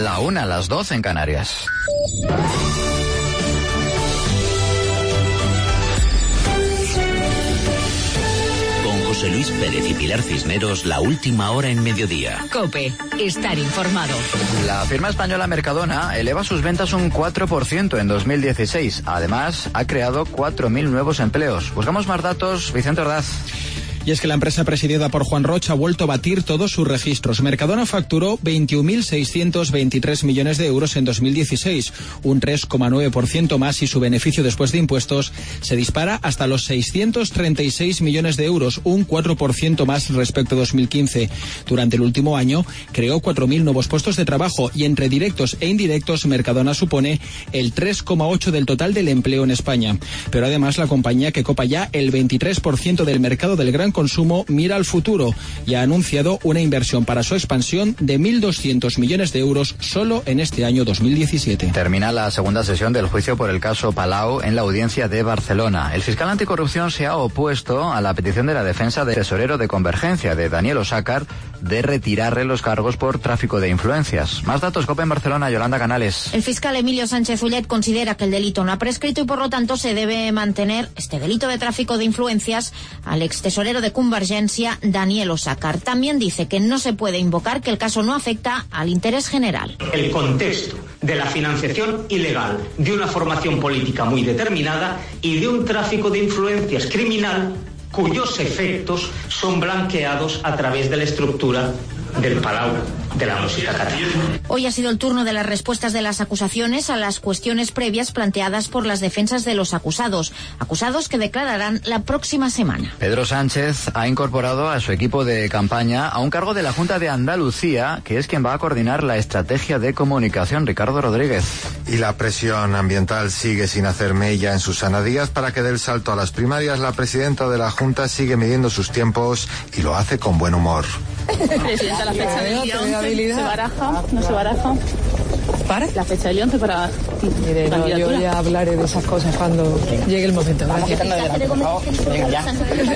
La 1, las 12 en Canarias. José Luis Pérez y Pilar Cisneros, la última hora en mediodía. COPE, estar informado. La firma española Mercadona eleva sus ventas un 4% en 2016. Además, ha creado 4.000 nuevos empleos. Buscamos más datos. Vicente Ordaz. Y es que la empresa presidida por Juan Roch ha vuelto a batir todos sus registros. Mercadona facturó 21.623 millones de euros en 2016, un 3,9% más, y su beneficio después de impuestos se dispara hasta los 636 millones de euros, un 4% más respecto a 2015. Durante el último año creó 4.000 nuevos puestos de trabajo y entre directos e indirectos Mercadona supone el 3,8% del total del empleo en España. Pero además la compañía, que copa ya el 23% del mercado del gran consumo, mira al futuro y ha anunciado una inversión para su expansión de 1.200 millones de euros solo en este año 2017. Termina la segunda sesión del juicio por el caso Palau en la audiencia de Barcelona. El fiscal anticorrupción se ha opuesto a la petición de la defensa del tesorero de Convergencia, de Daniel Osàcar, de retirarle los cargos por tráfico de influencias. Más datos, COPE en Barcelona, Yolanda Canales. El fiscal Emilio Sánchez Ullet considera que el delito no ha prescrito y por lo tanto se debe mantener este delito de tráfico de influencias al extesorero de Convergencia, Daniel Osàcar. También dice que no se puede invocar que el caso no afecta al interés general. El contexto de la financiación ilegal de una formación política muy determinada y de un tráfico de influencias criminal cuyos efectos son blanqueados a través de la estructura del Palau de la música catalana. Hoy ha sido el turno de las respuestas de las acusaciones a las cuestiones previas planteadas por las defensas de los acusados que declararán la próxima semana. Pedro Sánchez ha incorporado a su equipo de campaña a un cargo de la Junta de Andalucía, que es quien va a coordinar la estrategia de comunicación. Ricardo Rodríguez. Y la presión ambiental sigue sin hacer mella en Susana Díaz para que dé el salto a las primarias. La presidenta de la Junta sigue midiendo sus tiempos y lo hace con buen humor. Presidenta, la fecha del día 11 se baraja, no se baraja. ¿Para? La fecha del 11 para Mire, no, yo ya hablaré de esas cosas cuando llegue el momento. Gracias. Venga, ya.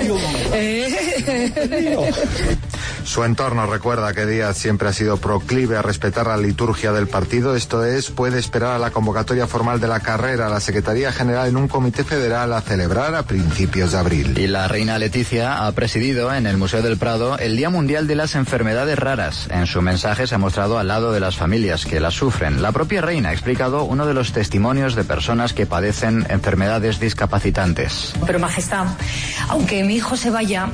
Su entorno recuerda que Díaz siempre ha sido proclive a respetar la liturgia del partido, esto es, puede esperar a la convocatoria formal de la carrera a la Secretaría General en un comité federal a celebrar a principios de abril. Y la reina Leticia ha presidido en el Museo del Prado el Día Mundial de las Enfermedades Raras. En su mensaje se ha mostrado al lado de las familias que las sufren. La propia reina ha explicado uno de los testimonios de personas que padecen enfermedades discapacitantes. Pero Majestad, aunque mi hijo se vaya,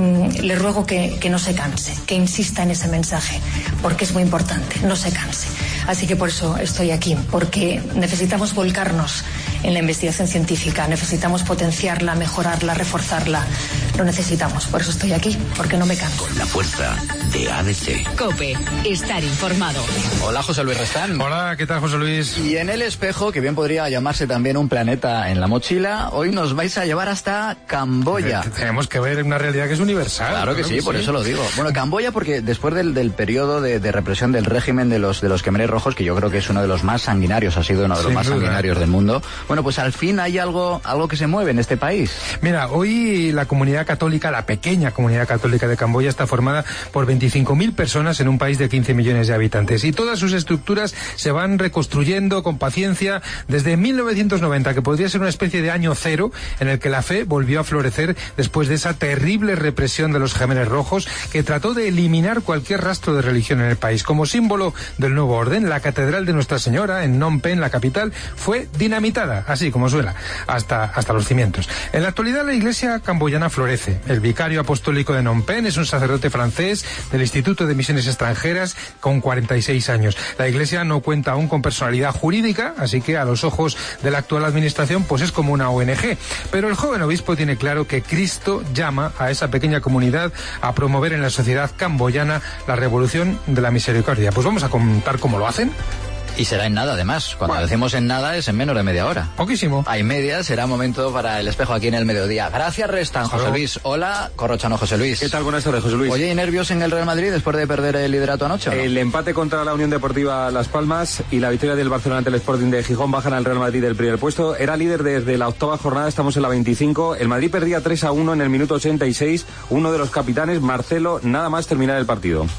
le ruego que no se canse, que insista en ese mensaje, porque es muy importante, no se canse. Así que por eso estoy aquí, porque necesitamos volcarnos en la investigación científica, necesitamos potenciarla, mejorarla, reforzarla. Lo necesitamos, por eso estoy aquí, porque no me canso. Con la fuerza de ADC. COPE, estar informado. Hola, José Luis Restán. Hola, ¿qué tal, José Luis? Y en el espejo, que bien podría llamarse también un planeta en la mochila, hoy nos vais a llevar hasta Camboya. Tenemos que ver una realidad que es universal. Claro que sí, por eso lo digo. Bueno, Camboya, porque después del periodo de represión del régimen de los Khmeres rojos, que yo creo que es uno de los más sanguinarios, ha sido uno de los más sanguinarios del mundo, bueno, pues al fin hay algo que se mueve en este país. Mira, hoy la comunidad católica, la pequeña comunidad católica de Camboya, está formada por 25.000 personas en un país de 15 millones de habitantes, y todas sus estructuras se van reconstruyendo con paciencia desde 1990, que podría ser una especie de año cero en el que la fe volvió a florecer después de esa terrible represión de los Khmeres rojos, que trató de eliminar cualquier rastro de religión en el país. Como símbolo del nuevo orden, la catedral de Nuestra Señora en Phnom Penh, la capital, fue dinamitada, así como suena, hasta los cimientos. En la actualidad la iglesia camboyana florece. El vicario apostólico de Phnom Penh es un sacerdote francés del Instituto de Misiones Extranjeras con 46 años. La iglesia no cuenta aún con personalidad jurídica, así que a los ojos de la actual administración pues es como una ONG. Pero el joven obispo tiene claro que Cristo llama a esa pequeña comunidad a promover en la sociedad camboyana la revolución de la misericordia. Pues vamos a contar cómo lo hacen. Y será en nada, además. Cuando decimos en nada es en menos de media hora. Poquísimo. Hay media, será momento para el espejo aquí en el mediodía. Gracias, Restan, José Luis. Hola, Corrochano, José Luis. ¿Qué tal? Buenas tardes, José Luis. Oye, ¿y nervios en el Real Madrid después de perder el liderato anoche, ¿no? El empate contra la Unión Deportiva Las Palmas y la victoria del Barcelona ante el Sporting de Gijón bajan al Real Madrid del primer puesto. Era líder desde la octava jornada, estamos en la 25. El Madrid perdía 3-1 en el minuto 86. Uno de los capitanes, Marcelo, nada más terminar el partido.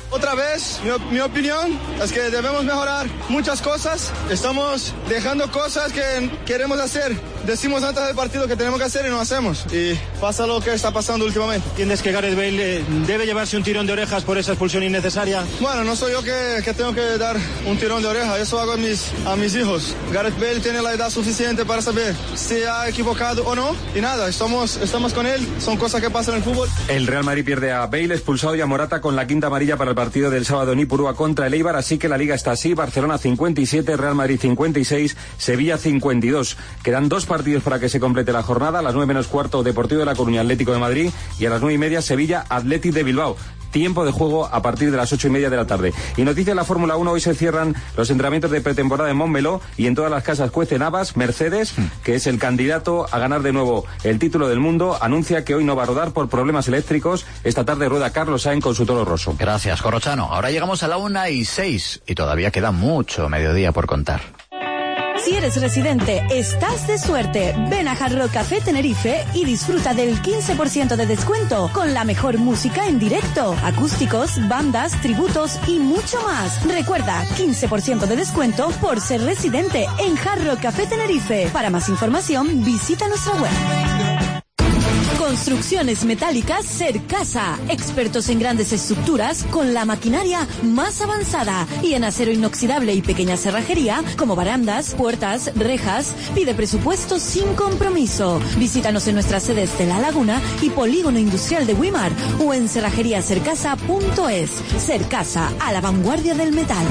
Otra vez, mi opinión es que debemos mejorar muchas cosas. Estamos dejando cosas que queremos hacer. Decimos antes del partido que tenemos que hacer y no hacemos. Y pasa lo que está pasando últimamente. ¿Entiendes que Gareth Bale debe llevarse un tirón de orejas por esa expulsión innecesaria? Bueno, no soy yo que tengo que dar un tirón de oreja. Eso hago a mis hijos. Gareth Bale tiene la edad suficiente para saber si ha equivocado o no. Y nada, estamos con él. Son cosas que pasan en el fútbol. El Real Madrid pierde a Bale, expulsado, y a Morata con la quinta amarilla para el partido del sábado en Ipurúa contra el Eibar. Así que la Liga está así: Barcelona 57, Real Madrid 56, Sevilla 52. Quedan 2 partidos para que se complete la jornada. A las 9 menos cuarto, Deportivo de La Coruña, Atlético de Madrid, y a las 9:30, Sevilla, Athletic de Bilbao. Tiempo de juego a partir de las 8:30 de la tarde. Y noticia de la Fórmula 1, hoy se cierran los entrenamientos de pretemporada en Montmeló, y en todas las casas cuecen habas. Mercedes, que es el candidato a ganar de nuevo el título del mundo, anuncia que hoy no va a rodar por problemas eléctricos. Esta tarde rueda Carlos Sainz con su Toro Rosso. Gracias, Corrochano. Ahora llegamos a la 1:06 y todavía queda mucho mediodía por contar. Si eres residente, estás de suerte. Ven a Hard Rock Café Tenerife y disfruta del 15% de descuento con la mejor música en directo, acústicos, bandas, tributos y mucho más. Recuerda, 15% de descuento por ser residente en Hard Rock Café Tenerife. Para más información, visita nuestra web. Construcciones metálicas Cercasa, expertos en grandes estructuras con la maquinaria más avanzada, y en acero inoxidable y pequeña cerrajería como barandas, puertas, rejas. Pide presupuesto sin compromiso. Visítanos en nuestras sedes de La Laguna y Polígono Industrial de Güímar o en cerrajeriacercasa.es. Cercasa, a la vanguardia del metal.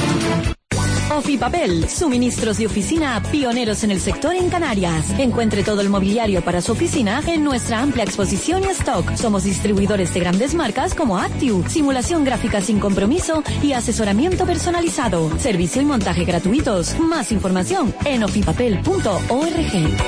Ofipapel, suministros de oficina pioneros en el sector en Canarias. Encuentre todo el mobiliario para su oficina en nuestra amplia exposición y stock. Somos distribuidores de grandes marcas como Actiu, simulación gráfica sin compromiso y asesoramiento personalizado. Servicio y montaje gratuitos. Más información en ofipapel.org.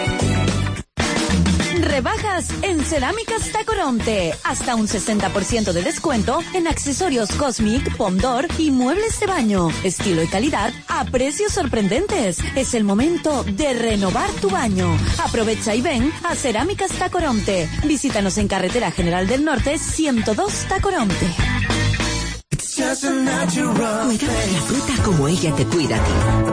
Rebajas en Cerámicas Tacoronte. Hasta un 60% de descuento en accesorios Cosmic, Pondor y muebles de baño. Estilo y calidad a precios sorprendentes. Es el momento de renovar tu baño. Aprovecha y ven a Cerámicas Tacoronte. Visítanos en Carretera General del Norte 102 Tacoronte. Cuidamos la fruta como ella te cuida a ti.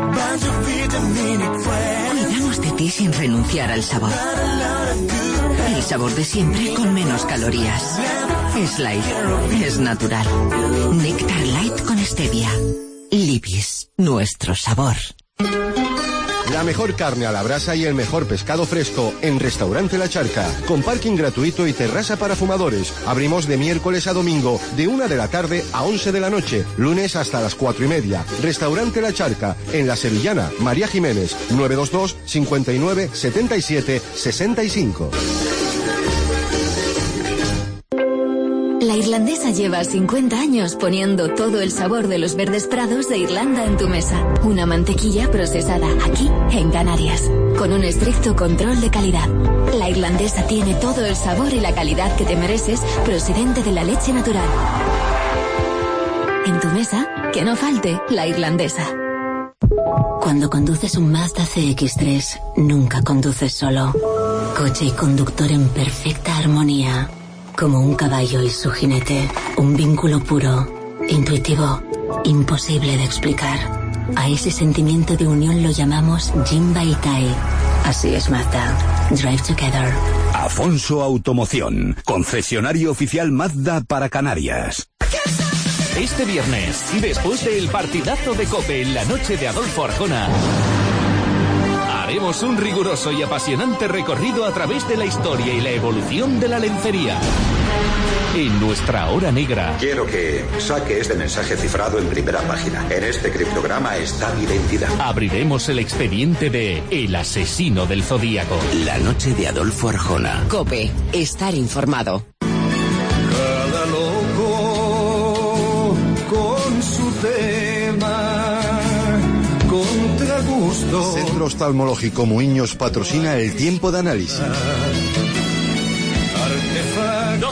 Cuidamos de ti sin renunciar al sabor. El sabor de siempre con menos calorías. Es light, es natural. Néctar Light con stevia. Libis, nuestro sabor. La mejor carne a la brasa y el mejor pescado fresco en Restaurante La Charca, con parking gratuito y terraza para fumadores. Abrimos de miércoles a domingo, de 1 de la tarde a 11 de la noche, lunes hasta las 4:30. Restaurante La Charca, en La Sevillana, María Jiménez, 922 59 77 65. La Irlandesa lleva 50 años poniendo todo el sabor de los verdes prados de Irlanda en tu mesa. Una mantequilla procesada aquí, en Canarias, con un estricto control de calidad. La Irlandesa tiene todo el sabor y la calidad que te mereces, procedente de la leche natural. En tu mesa, que no falte la Irlandesa. Cuando conduces un Mazda CX-3, nunca conduces solo. Coche y conductor en perfecta armonía. Como un caballo y su jinete. Un vínculo puro, intuitivo, imposible de explicar. A ese sentimiento de unión lo llamamos Jinba Itai. Así es Mazda. Drive together. Afonso Automoción, concesionario oficial Mazda para Canarias. Este viernes, después del partidazo de COPE en la noche de Adolfo Arjona, haremos un riguroso y apasionante recorrido a través de la historia y la evolución de la lencería. En nuestra hora negra. Quiero que saque este mensaje cifrado en primera página. En este criptograma está mi identidad. Abriremos el expediente de El asesino del Zodíaco. La noche de Adolfo Arjona. COPE. Estar informado. Cada loco con su tema. Contra gusto. Centro Oftalmológico Muiños patrocina el tiempo de análisis.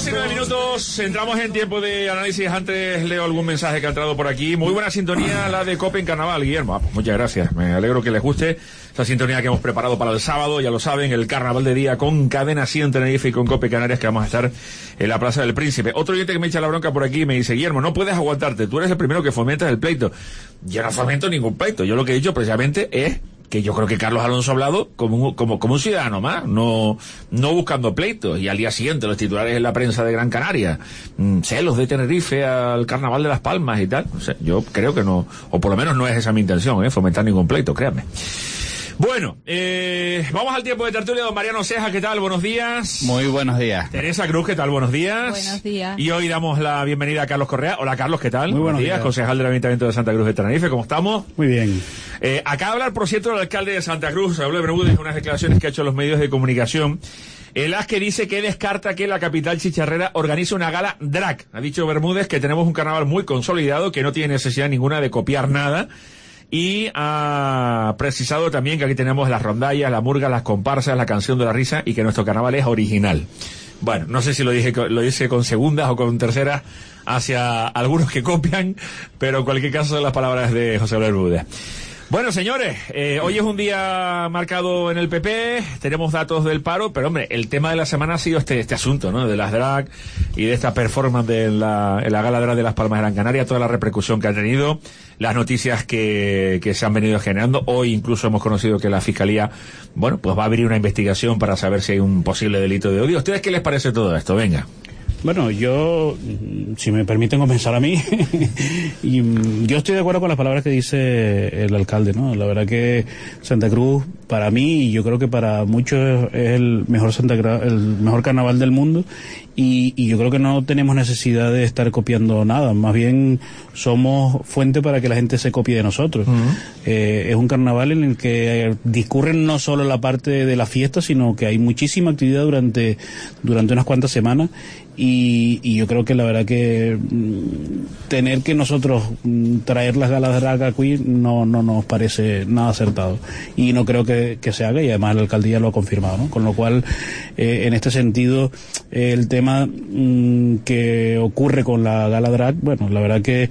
2:09, entramos en tiempo de análisis. Antes leo algún mensaje que ha entrado por aquí. Muy buena sintonía la de COPE en Carnaval, Guillermo. Pues muchas gracias, me alegro que les guste esa sintonía que hemos preparado para el sábado. Ya lo saben, el Carnaval de día con Cadena 100 Tenerife y con COPE Canarias, que vamos a estar en la Plaza del Príncipe. Otro oyente que me echa la bronca por aquí me dice: Guillermo, no puedes aguantarte, tú eres el primero que fomentas el pleito. Yo no fomento ningún pleito, yo lo que he dicho precisamente es que yo creo que Carlos Alonso ha hablado como un ciudadano más, no buscando pleitos. Y al día siguiente los titulares en la prensa de Gran Canaria, celos de Tenerife al Carnaval de Las Palmas y tal. O sea, yo creo que no, o por lo menos no es esa mi intención, fomentar ningún pleito, créanme. Bueno, vamos al tiempo de tertulia. Don Mariano Ceja, ¿qué tal? Buenos días. Muy buenos días. Teresa Cruz, ¿qué tal? Buenos días. Buenos días. Y hoy damos la bienvenida a Carlos Correa. Hola, Carlos, ¿qué tal? Muy buenos días. Concejal del Ayuntamiento de Santa Cruz de Tenerife, ¿cómo estamos? Muy bien. Acaba de hablar, por cierto, el alcalde de Santa Cruz, habló de Bermúdez, unas declaraciones que ha hecho en los medios de comunicación, en las que dice que descarta que la capital chicharrera organice una gala drag. Ha dicho Bermúdez que tenemos un carnaval muy consolidado, que no tiene necesidad ninguna de copiar nada. Y ha precisado también que aquí tenemos las rondallas, la murga, las comparsas, la canción de la risa, y que nuestro carnaval es original. Bueno, no sé si lo dice con segundas o con terceras hacia algunos que copian, pero en cualquier caso son las palabras de José Bermúdez. Bueno, señores, hoy es un día marcado en el PP, tenemos datos del paro, pero hombre, el tema de la semana ha sido este asunto, ¿no? De las drag y de esta performance en la gala drag de Las Palmas de Gran Canaria, toda la repercusión que ha tenido, las noticias que se han venido generando. Hoy incluso hemos conocido que la Fiscalía, bueno, pues va a abrir una investigación para saber si hay un posible delito de odio. ¿A ustedes qué les parece todo esto? Venga. Bueno, yo, si me permiten comenzar a mí, y yo estoy de acuerdo con las palabras que dice el alcalde, ¿no? La verdad que Santa Cruz, para mí, y yo creo que para muchos, es el mejor carnaval del mundo, y yo creo que no tenemos necesidad de estar copiando nada, más bien somos fuente para que la gente se copie de nosotros. Uh-huh. Es un carnaval en el que discurren no solo la parte de la fiesta, sino que hay muchísima actividad durante unas cuantas semanas, y yo creo que la verdad que tener que nosotros traer las galas drag aquí no nos parece nada acertado, y no creo que se haga, y además la alcaldía lo ha confirmado, ¿no? Con lo cual, en este sentido, el tema que ocurre con la gala drag, bueno, la verdad que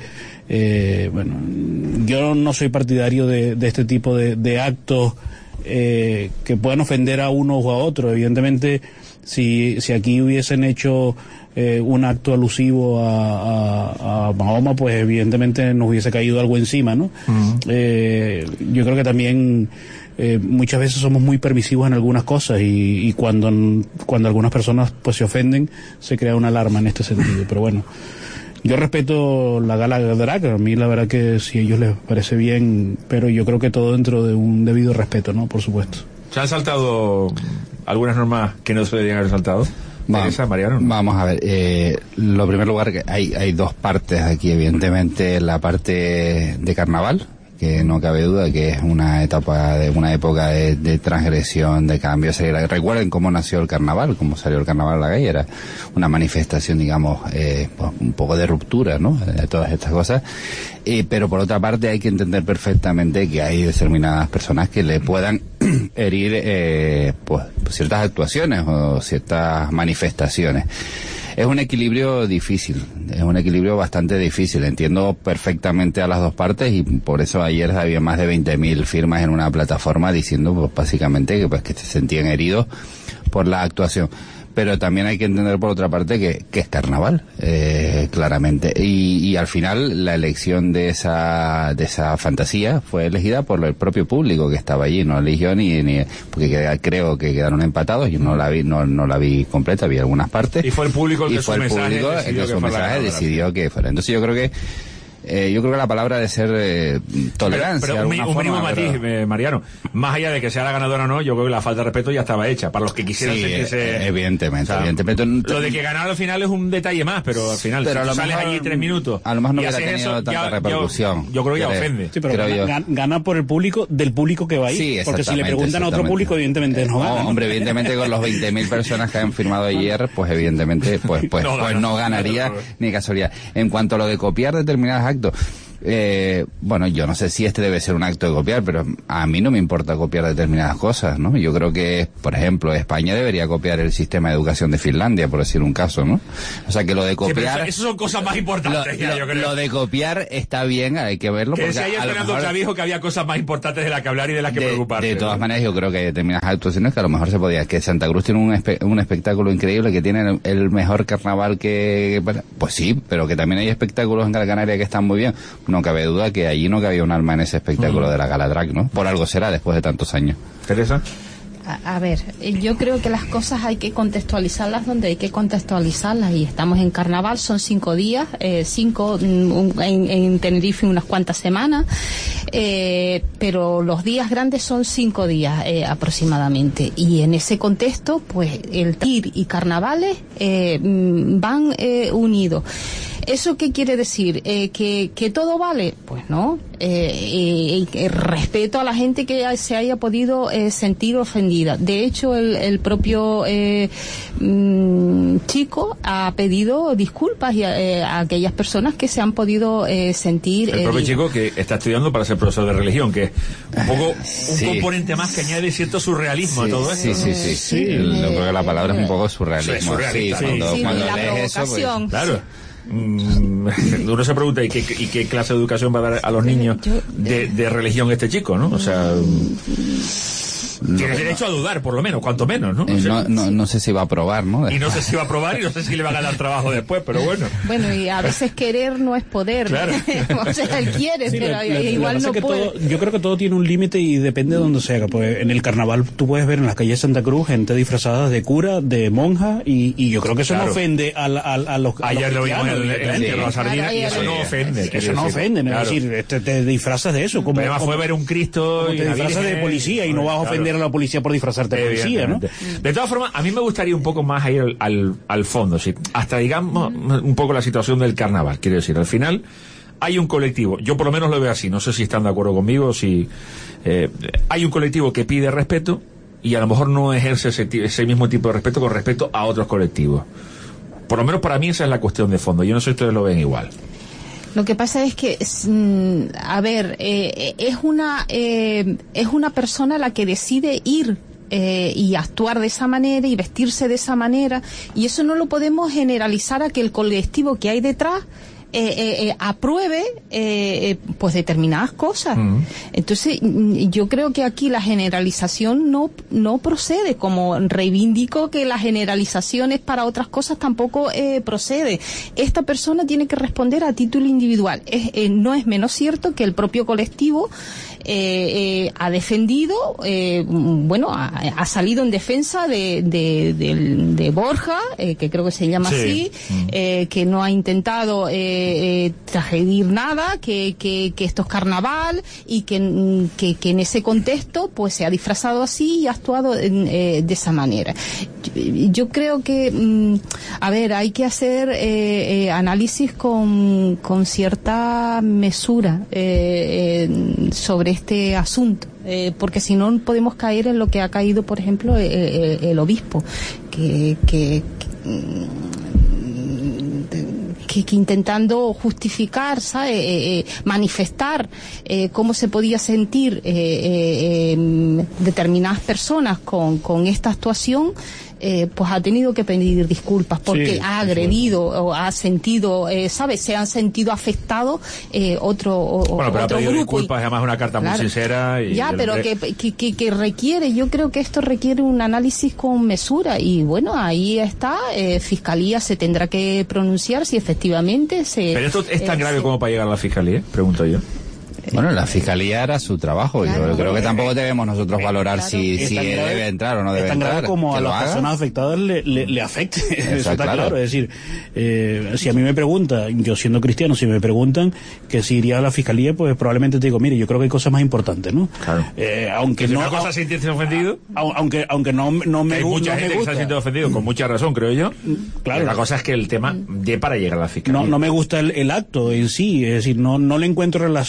yo no soy partidario de este tipo de actos que puedan ofender a uno o a otro. Evidentemente, si aquí hubiesen hecho un acto alusivo a Mahoma, pues evidentemente nos hubiese caído algo encima, ¿no? Uh-huh. Yo creo que también muchas veces somos muy permisivos en algunas cosas, y cuando algunas personas pues se ofenden, se crea una alarma en este sentido. Pero bueno, yo respeto la gala drag, a mí la verdad que si a ellos les parece bien, pero yo creo que todo dentro de un debido respeto, ¿no? Por supuesto. ¿Se han saltado algunas normas que no se deberían haber saltado? Mariano. Vamos a ver, lo primer lugar, que hay dos partes aquí, evidentemente la parte de carnaval, que no cabe duda que es una época de transgresión, de cambio. Recuerden cómo nació el carnaval, cómo salió el carnaval a la calle, era una manifestación, digamos, pues un poco de ruptura, ¿no? De todas estas cosas. Pero por otra parte hay que entender perfectamente que hay determinadas personas que le puedan herir pues ciertas actuaciones o ciertas manifestaciones. Es un equilibrio difícil, es un equilibrio bastante difícil. Entiendo perfectamente a las dos partes, y por eso ayer había más de 20.000 firmas en una plataforma diciendo, pues básicamente que se sentían heridos por la actuación. Pero también hay que entender por otra parte que es carnaval, claramente. Y al final la elección de esa fantasía fue elegida por el propio público que estaba allí, no eligió ni porque creo que quedaron empatados. Yo no la vi completa, vi algunas partes. Y fue el público el que su mensaje decidió que fuera. Entonces yo creo que la palabra de ser tolerancia. Pero un mínimo matiz, Mariano. Más allá de que sea la ganadora o no, yo creo que la falta de respeto ya estaba hecha. Para los que quisieran sentirse. Evidentemente, o sea, evidentemente. Lo de que ganar al final es un detalle más, pero al final, si tú sales allí 3 minutos. A lo mejor no hubiera tenido tanta repercusión. Yo creo que ya ofende. Sí, pero gana por el público, del público que va ahí. Sí, porque si le preguntan a otro público, evidentemente no gana. Hombre, evidentemente con los 20.000 personas que han firmado ayer, pues evidentemente, pues no ganaría ni casualidad. En cuanto a lo de copiar determinados actos, Bueno, yo no sé si este debe ser un acto de copiar, pero a mí no me importa copiar determinadas cosas, ¿no? Yo creo que, por ejemplo, España debería copiar el sistema de educación de Finlandia, por decir un caso, ¿no? O sea, que lo de copiar... Sí, pero eso son cosas más importantes, yo creo. Lo de copiar está bien, hay que verlo. Que decía ayer Fernando Clavijo que había cosas más importantes de las que hablar y de las que preocuparse. De todas maneras, yo creo que hay determinadas actuaciones que a lo mejor se podía... Que Santa Cruz tiene un espectáculo increíble, que tiene el mejor carnaval que... Pues sí, pero que también hay espectáculos en Gran Canaria que están muy bien. No cabe duda que allí no cabía un alma en ese espectáculo de la Gala Drag, ¿no? Por algo será, después de tantos años. ¿Teresa? A ver, yo creo que las cosas hay que contextualizarlas donde hay que contextualizarlas, y estamos en carnaval, son 5 días, 5 en Tenerife unas cuantas semanas, pero los días grandes son 5 días aproximadamente, y en ese contexto pues el TIR y carnavales van unidos. ¿Eso qué quiere decir? ¿Que todo vale? Pues no. Respeto a la gente que se haya podido sentir ofendida. De hecho, el propio chico ha pedido disculpas a aquellas personas que se han podido sentir... El propio chico que está estudiando para ser profesor de religión, que es un poco un componente más que añade cierto surrealismo a todo esto. Sí. Yo creo que la palabra es un poco surrealismo. Cuando la lees eso, pues, claro. Uno se pregunta ¿y qué clase de educación va a dar a los niños de religión este chico, ¿no? O sea, tiene derecho a dudar, por lo menos, cuanto menos, ¿no? No sé si va a aprobar, ¿no? Y no sé si va a aprobar y no sé si le va a ganar trabajo después, pero bueno. Bueno, y a veces querer no es poder. Claro. O sea, él quiere, pero igual no puede. Yo creo que todo tiene un límite y depende de donde se haga. Pues en el carnaval tú puedes ver en las calles de Santa Cruz gente disfrazada de cura, de monja, y yo creo que eso no ofende a los ayer lo vimos en la sardina y eso no ofende. Eso no ofende, es decir, te disfrazas de eso. Además fue ver un Cristo y te disfrazas de policía y no vas a ofender a la policía por disfrazarte de policía, ¿no? De todas formas, a mí me gustaría un poco más ir al fondo, ¿sí? Hasta digamos un poco la situación del carnaval. Quiero decir, al final hay un colectivo, yo por lo menos lo veo así, no sé si están de acuerdo conmigo, si hay un colectivo que pide respeto y a lo mejor no ejerce ese mismo tipo de respeto con respecto a otros colectivos. Por lo menos para mí esa es la cuestión de fondo. Yo no sé si ustedes lo ven igual. Lo que pasa es que, a ver, es una persona la que decide ir y actuar de esa manera y vestirse de esa manera, y eso no lo podemos generalizar a que el colectivo que hay detrás apruebe pues determinadas cosas. Entonces yo creo que aquí la generalización no procede, como reivindico que las generalizaciones para otras cosas tampoco procede. Esta persona tiene que responder a título individual. No es menos cierto que el propio colectivo ha defendido, ha salido en defensa de Borja, que creo que se llama así, que no ha intentado tragedir nada, que esto es carnaval y que en ese contexto pues se ha disfrazado así y ha actuado de esa manera. Yo creo que hay que hacer análisis con cierta mesura sobre este asunto, porque si no podemos caer en lo que ha caído, por ejemplo, el obispo, que intentando justificar, ¿sabe? Manifestar cómo se podía sentir determinadas personas con esta actuación, pues ha tenido que pedir disculpas porque ha agredido o ha sentido, ¿sabes? Se han sentido afectados otro pero otro ha pedido grupo. Disculpas, además una carta muy sincera. Pero que requiere, yo creo que esto requiere un análisis con mesura, y bueno, ahí está, Fiscalía se tendrá que pronunciar si efectivamente se... Pero esto es tan grave como para llegar a la Fiscalía, pregunto yo. Bueno, la Fiscalía hará su trabajo. Yo creo que tampoco debemos nosotros valorar si debe entrar o no debe entrar. Es tan grave como a las personas afectadas le afecte. Eso está claro. Es decir, si a mí me preguntan, yo siendo cristiano, si me preguntan que si iría a la Fiscalía, pues probablemente te digo, mire, yo creo que hay cosas más importantes, ¿no? Claro. Aunque no... ¿Es una cosa sentirse ofendido? Aunque no me gusta. Hay mucha gente que se ha sentido ofendido, con mucha razón, creo yo. Claro. La cosa es que el tema dé para llegar a la Fiscalía. No me gusta el acto en sí, es decir, no le encuentro relación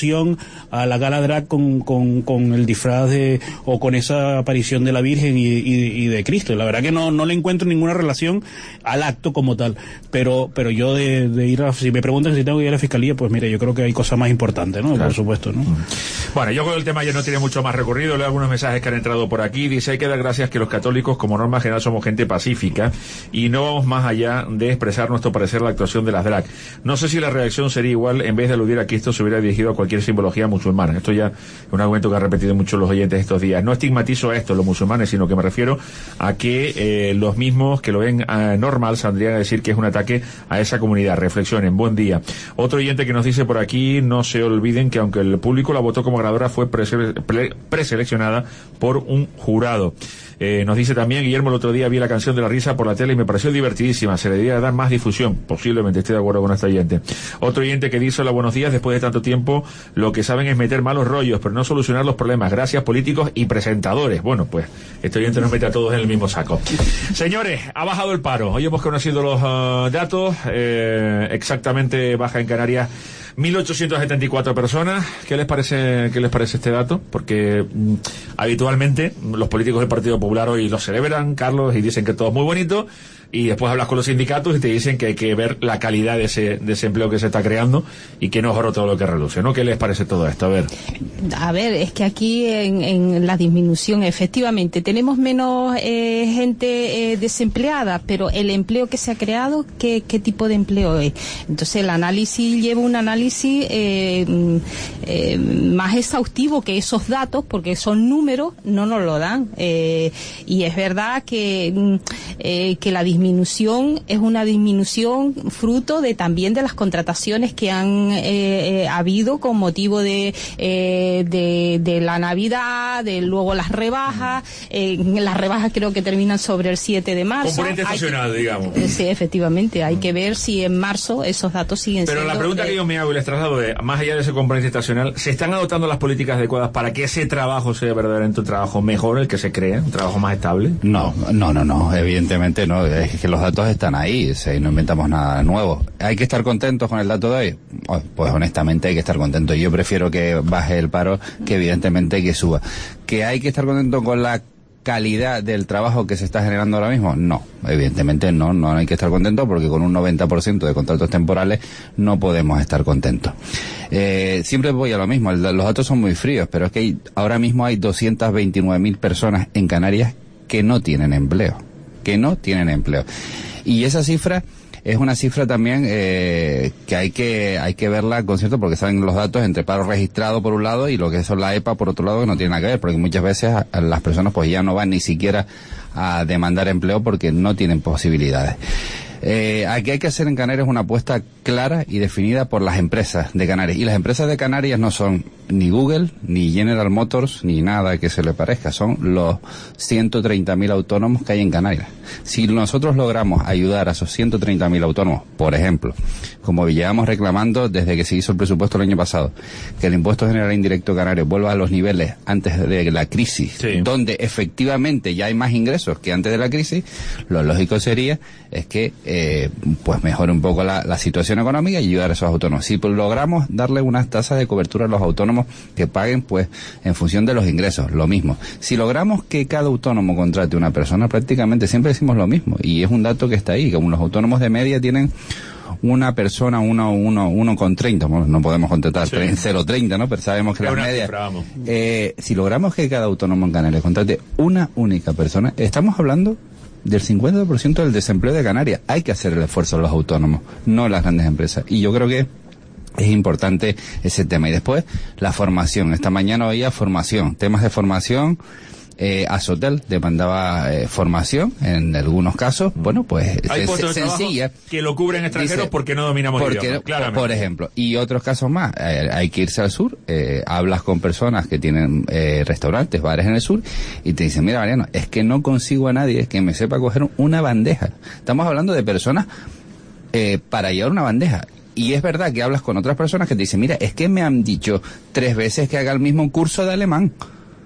a la gala drag con el disfraz o con esa aparición de la Virgen y de Cristo. La verdad que no le encuentro ninguna relación al acto como tal, pero yo de ir si me preguntan si tengo que ir a la fiscalía, pues mire, yo creo que hay cosas más importantes, ¿no? Claro. Por supuesto, ¿no? Bueno, yo creo que el tema ya no tiene mucho más recorrido. Leo algunos mensajes que han entrado por aquí. Dice, hay que dar gracias que los católicos como norma general somos gente pacífica y no vamos más allá de expresar nuestro parecer a la actuación de las drag. No sé si la reacción sería igual, en vez de aludir a Cristo se hubiera dirigido a cualquier simbología musulmana. Esto ya es un argumento que han repetido mucho los oyentes estos días. No estigmatizo a esto, los musulmanes, sino que me refiero a que los mismos que lo ven normal saldrían a decir que es un ataque a esa comunidad. Reflexionen, buen día. Otro oyente que nos dice por aquí, no se olviden que aunque el público la votó como ganadora, fue preseleccionada por un jurado. Nos dice también, Guillermo, el otro día vi la canción de la risa por la tele y me pareció divertidísima, se le debería dar más difusión, posiblemente, estoy de acuerdo con este oyente. Otro oyente que dice, hola, buenos días, después de tanto tiempo, lo que saben es meter malos rollos, pero no solucionar los problemas, gracias políticos y presentadores. Bueno, pues, este oyente nos mete a todos en el mismo saco. Señores, ha bajado el paro, hoy hemos conocido los datos, exactamente baja en Canarias 1.874 personas. ¿Qué les parece este dato? Porque habitualmente los políticos del Partido Popular hoy lo celebran, Carlos, y dicen que todo es muy bonito, y después hablas con los sindicatos y te dicen que hay que ver la calidad de ese empleo que se está creando y que no es oro todo lo que reluce, ¿no? ¿Qué les parece todo esto? A ver, es que aquí en la disminución, efectivamente, tenemos menos gente desempleada, pero el empleo que se ha creado, ¿qué tipo de empleo es? Entonces el análisis lleva un análisis más exhaustivo que esos datos, porque son números, no nos lo dan. Y es verdad que la disminución es una disminución fruto también de las contrataciones que han habido con motivo de la Navidad, de luego las rebajas. Las rebajas creo que terminan sobre el 7 de marzo. Componente estacional, digamos. Sí, efectivamente. Hay que ver si en marzo esos datos siguen siendo... Pero la pregunta que yo me hago y les traslado es, más allá de ese componente estacional, ¿se están adoptando las políticas adecuadas para que ese trabajo sea verdaderamente un trabajo mejor, el que se crea, un trabajo más estable? No, evidentemente no. Es que los datos están ahí, no inventamos nada nuevo. ¿Hay que estar contentos con el dato de hoy? Pues honestamente hay que estar contentos. Yo prefiero que baje el paro que evidentemente que suba. ¿Que hay que estar contentos con la calidad del trabajo que se está generando ahora mismo? No, evidentemente no hay que estar contentos, porque con un 90% de contratos temporales no podemos estar contentos. Siempre voy a lo mismo, los datos son muy fríos, pero es que ahora mismo hay 229.000 personas en Canarias que no tienen empleo. Y esa cifra es una cifra también que hay que verla con cierto, porque salen los datos entre paro registrado por un lado y lo que son la EPA por otro lado, que no tiene nada que ver, porque muchas veces las personas pues ya no van ni siquiera a demandar empleo porque no tienen posibilidades. Aquí hay que hacer en Canarias una apuesta clara y definida por las empresas de Canarias. Y las empresas de Canarias no son ni Google, ni General Motors, ni nada que se le parezca. Son los 130.000 autónomos que hay en Canarias. Si nosotros logramos ayudar a esos 130.000 autónomos, por ejemplo, como llevamos reclamando desde que se hizo el presupuesto el año pasado, que el impuesto general indirecto canario vuelva a los niveles antes de la crisis, sí, donde efectivamente ya hay más ingresos que antes de la crisis, lo lógico sería es que pues mejore un poco la situación económica y ayudar a esos autónomos. Si pues logramos darle unas tasas de cobertura a los autónomos que paguen pues en función de los ingresos, lo mismo. Si logramos que cada autónomo contrate una persona, prácticamente siempre decimos lo mismo, y es un dato que está ahí, como los autónomos de media tienen una persona, uno con 30, no podemos contratar 0,30, ¿no? Pero sabemos que la media... si logramos que cada autónomo en Canarias contrate una única persona, estamos hablando del 50% del desempleo de Canarias. Hay que hacer el esfuerzo a los autónomos, no las grandes empresas. Y yo creo que es importante ese tema. Y después, la formación. Esta mañana oía formación, temas de formación. Azotel demandaba formación en algunos casos. Bueno, pues hay sencilla que lo cubren extranjeros, dice, porque no dominamos el idioma, claramente. Por ejemplo, y otros casos más. Hay que irse al sur, hablas con personas que tienen restaurantes, bares en el sur, y te dicen, mira, Mariano, es que no consigo a nadie que me sepa coger una bandeja. Estamos hablando de personas para llevar una bandeja. Y es verdad que hablas con otras personas que te dicen, mira, es que me han dicho 3 veces que haga el mismo curso de alemán.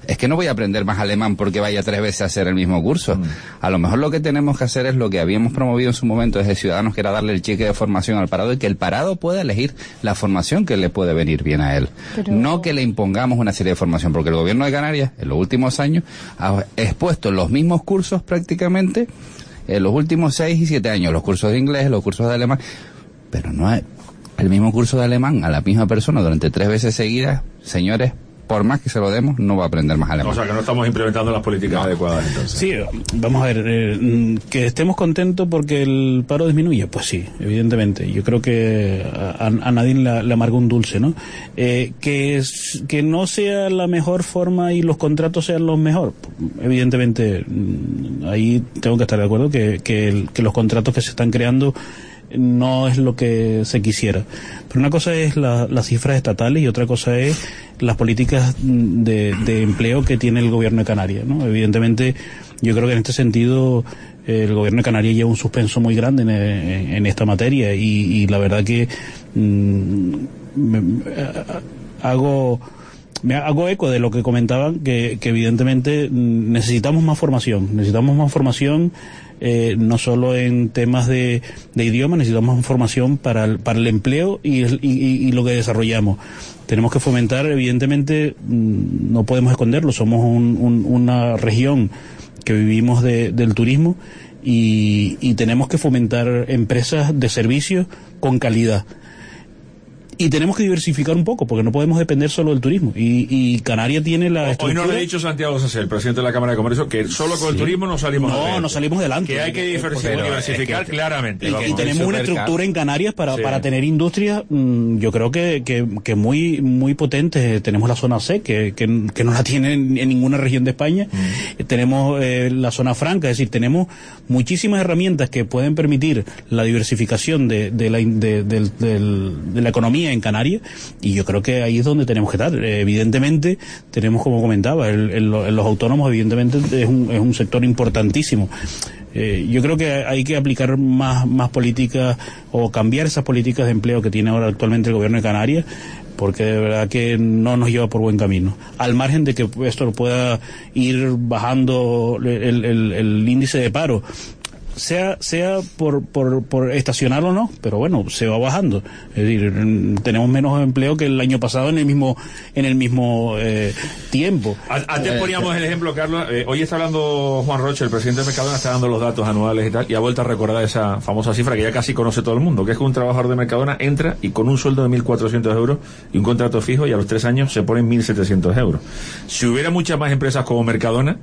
es que no voy a aprender más alemán porque vaya 3 veces a hacer el mismo curso. A lo mejor lo que tenemos que hacer es lo que habíamos promovido en su momento desde Ciudadanos, que era darle el cheque de formación al parado y que el parado pueda elegir la formación que le puede venir bien a él. No que le impongamos una serie de formación, porque el gobierno de Canarias en los últimos años ha expuesto los mismos cursos prácticamente en los últimos 6 y 7 años, los cursos de inglés, los cursos de alemán, pero no es el mismo curso de alemán a la misma persona durante 3 veces seguidas, señores. Por más que se lo demos, no va a aprender más alemán. O sea, que no estamos implementando las políticas adecuadas, entonces. Sí, vamos a ver, que estemos contentos porque el paro disminuye, pues sí, evidentemente. Yo creo que a nadie le amarga un dulce, ¿no? Que no sea la mejor forma y los contratos sean los mejor, evidentemente, ahí tengo que estar de acuerdo que los contratos que se están creando no es lo que se quisiera. Pero una cosa es las cifras estatales y otra cosa es las políticas de empleo que tiene el gobierno de Canarias, ¿no? Evidentemente, yo creo que en este sentido el gobierno de Canarias lleva un suspenso muy grande en esta materia y la verdad que me hago eco de lo que comentaban, que evidentemente necesitamos más formación, no solo en temas de idioma, necesitamos más formación para el empleo y lo que desarrollamos. Tenemos que fomentar, evidentemente, no podemos esconderlo, somos una región que vivimos del turismo y tenemos que fomentar empresas de servicios con calidad. Y tenemos que diversificar un poco, porque no podemos depender solo del turismo. Y Canarias tiene la estructura... Hoy nos ha dicho Santiago Sasel, el presidente de la Cámara de Comercio, que solo con el turismo no salimos adelante. No salimos adelante. Que hay que diversificar claramente. Y tenemos una estructura en Canarias para tener industrias, yo creo que muy muy potentes. Tenemos la zona C, que no la tiene en ninguna región de España. Tenemos la zona franca, es decir, tenemos muchísimas herramientas que pueden permitir la diversificación de la economía en Canarias, y yo creo que ahí es donde tenemos que estar. Evidentemente tenemos, como comentaba, los autónomos evidentemente es un sector importantísimo. Yo creo que hay que aplicar más políticas o cambiar esas políticas de empleo que tiene ahora actualmente el gobierno de Canarias, porque de verdad que no nos lleva por buen camino. Al margen de que esto pueda ir bajando el índice de paro, sea por estacional o no, pero bueno, se va bajando. Es decir, tenemos menos empleo que el año pasado en el mismo tiempo. Antes poníamos el ejemplo, Carlos, hoy está hablando Juan Roche, el presidente de Mercadona, está dando los datos anuales y tal, y ha vuelto a recordar esa famosa cifra que ya casi conoce todo el mundo, que es que un trabajador de Mercadona entra y con un sueldo de 1.400 euros y un contrato fijo, y a los 3 años se ponen 1.700 euros. Si hubiera muchas más empresas como Mercadona,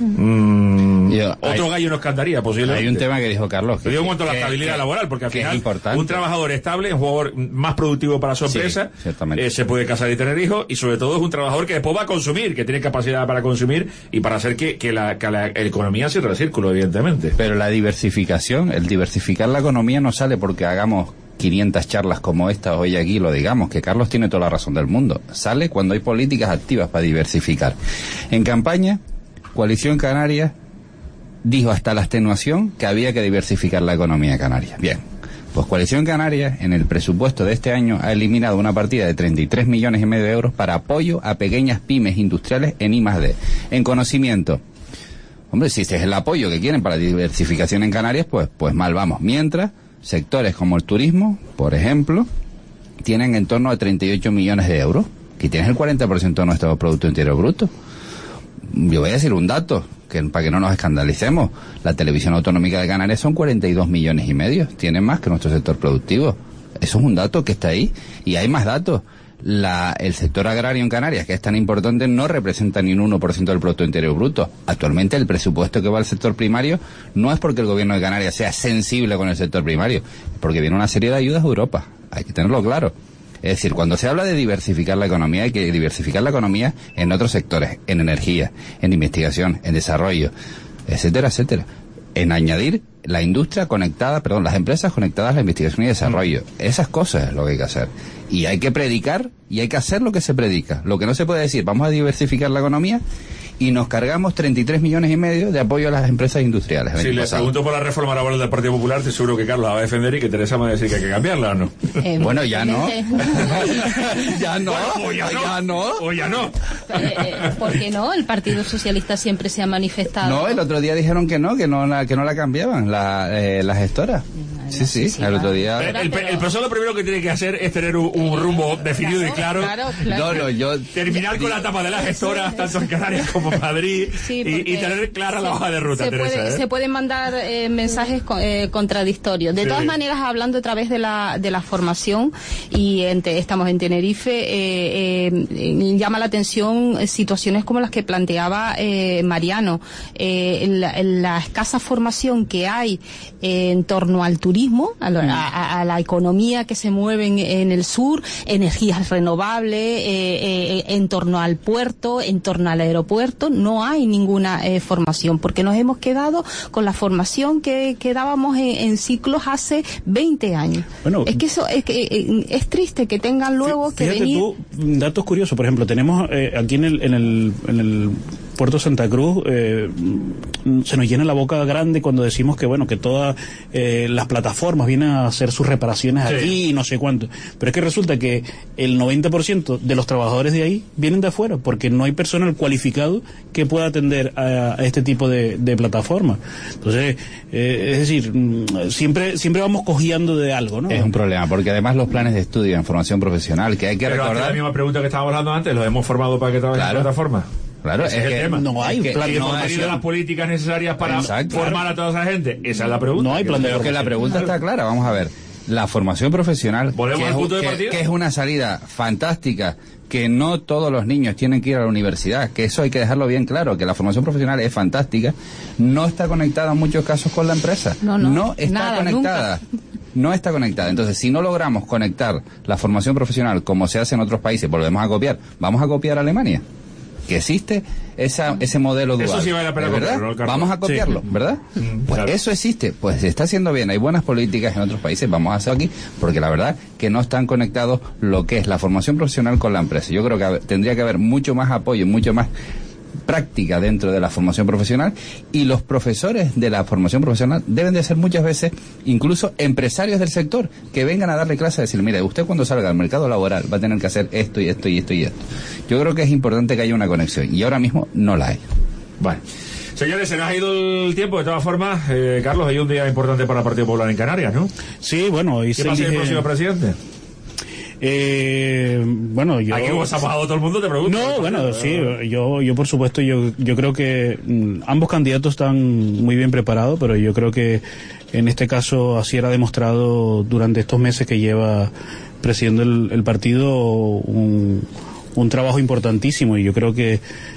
otro gallo nos cantaría posiblemente. Hay un tema que dijo Carlos, lo digo en cuanto a la estabilidad laboral, porque al final un trabajador estable, un jugador más productivo para su empresa, se puede casar y tener hijos, y sobre todo es un trabajador que después va a consumir, que tiene capacidad para consumir y para hacer que la economía cierre el círculo, evidentemente. Pero la diversificación, el diversificar la economía no sale porque hagamos 500 charlas como esta hoy aquí, lo digamos, que Carlos tiene toda la razón del mundo. Sale cuando hay políticas activas para diversificar. En campaña, Coalición Canaria dijo hasta la extenuación que había que diversificar la economía canaria. Bien, pues Coalición Canaria en el presupuesto de este año ha eliminado una partida de 33,5 millones de euros para apoyo a pequeñas pymes industriales en I+D, en conocimiento. Hombre, si ese es el apoyo que quieren para la diversificación en Canarias, pues mal vamos. Mientras, sectores como el turismo, por ejemplo, tienen en torno a 38 millones de euros, que tienen el 40% de nuestro Producto Interior Bruto. Yo voy a decir un dato, para que no nos escandalicemos. La televisión autonómica de Canarias son 42,5 millones, tiene más que nuestro sector productivo. Eso es un dato que está ahí, y hay más datos. El sector agrario en Canarias, que es tan importante, no representa ni un 1% del Producto Interior Bruto. Actualmente el presupuesto que va al sector primario no es porque el gobierno de Canarias sea sensible con el sector primario, es porque viene una serie de ayudas de Europa. Hay que tenerlo claro. Es decir, cuando se habla de diversificar la economía, hay que diversificar la economía en otros sectores, en energía, en investigación, en desarrollo, etcétera, etcétera. En añadir la industria conectada, las empresas conectadas a la investigación y desarrollo. Esas cosas es lo que hay que hacer. Y hay que predicar y hay que hacer lo que se predica. Lo que no se puede decir, vamos a diversificar la economía, y nos cargamos 33,5 millones de apoyo a las empresas industriales. Si les pregunto por la reforma laboral del Partido Popular, te seguro que Carlos la va a defender y que Teresa me va a decir que hay que cambiarla, ¿no? Bueno, ya no. Ya no. Bueno, ya no. ¿Por qué no? El Partido Socialista siempre se ha manifestado. No, el otro día dijeron que no la cambiaban, las gestoras. Sí, el otro día... El profesor lo primero que tiene que hacer es tener un rumbo definido y claro. No, yo... Terminar con la etapa de las gestoras, tanto en Canarias como en Madrid, y tener clara la hoja de ruta, Teresa. Se pueden mandar mensajes contradictorios. De todas maneras, hablando otra vez de la formación, y estamos en Tenerife, llama la atención situaciones como las que planteaba Mariano. La escasa formación que hay en torno al turismo, a la economía que se mueve en el sur, energías renovables, en torno al puerto, en torno al aeropuerto, no hay ninguna formación, porque nos hemos quedado con la formación que dábamos en ciclos hace 20 años. Bueno, es que eso es triste que tengan luego que venir. Tú, datos curiosos, por ejemplo, tenemos aquí en el Puerto Santa Cruz, se nos llena la boca grande cuando decimos que bueno, que todas las plataformas vienen a hacer sus reparaciones aquí y no sé cuánto, pero es que resulta que el 90% de los trabajadores de ahí vienen de afuera, porque no hay personal cualificado que pueda atender a este tipo de plataformas. Entonces, es decir, siempre vamos cojeando de algo, ¿no? Es un problema, porque además los planes de estudio en formación profesional, que hay que recordar... Pero la misma pregunta que estábamos hablando antes, ¿los hemos formado para que trabajen en plataformas? Claro, es que no hay plan de formación, las políticas necesarias para formar a toda esa gente. Esa es la pregunta. No hay plan de formación. Que la pregunta está clara, vamos a ver. La formación profesional, que es una salida fantástica, que no todos los niños tienen que ir a la universidad, que eso hay que dejarlo bien claro, que la formación profesional es fantástica, no está conectada en muchos casos con la empresa. No está conectada. Nunca. No está conectada. Entonces, si no logramos conectar la formación profesional como se hace en otros países, volvemos a copiar. Vamos a copiar a Alemania, que existe ese modelo dual. Eso sí vale la pena ¿verdad? Copiarlo, vamos a copiarlo, ¿verdad? Pues claro. Eso existe, pues se está haciendo bien, hay buenas políticas en otros países, vamos a hacer aquí, porque la verdad que no están conectados lo que es la formación profesional con la empresa. Yo creo que tendría que haber mucho más apoyo, mucho más práctica dentro de la formación profesional, y los profesores de la formación profesional deben de ser muchas veces incluso empresarios del sector que vengan a darle clase, a decir, mire, usted cuando salga al mercado laboral va a tener que hacer esto y esto y esto y esto. Yo creo que es importante que haya una conexión, y ahora mismo no la hay. Bueno, señores, se nos ha ido el tiempo. De todas formas, Carlos, hay un día importante para el Partido Popular en Canarias, ¿no? Sí, bueno, hoy ¿qué pasa el próximo presidente? Bueno, yo... Aquí vos has bajado todo el mundo, te pregunto. No, bueno, sí, yo por supuesto, yo creo que ambos candidatos están muy bien preparados, pero yo creo que en este caso así era demostrado durante estos meses que lleva presidiendo el partido un trabajo importantísimo, y yo creo que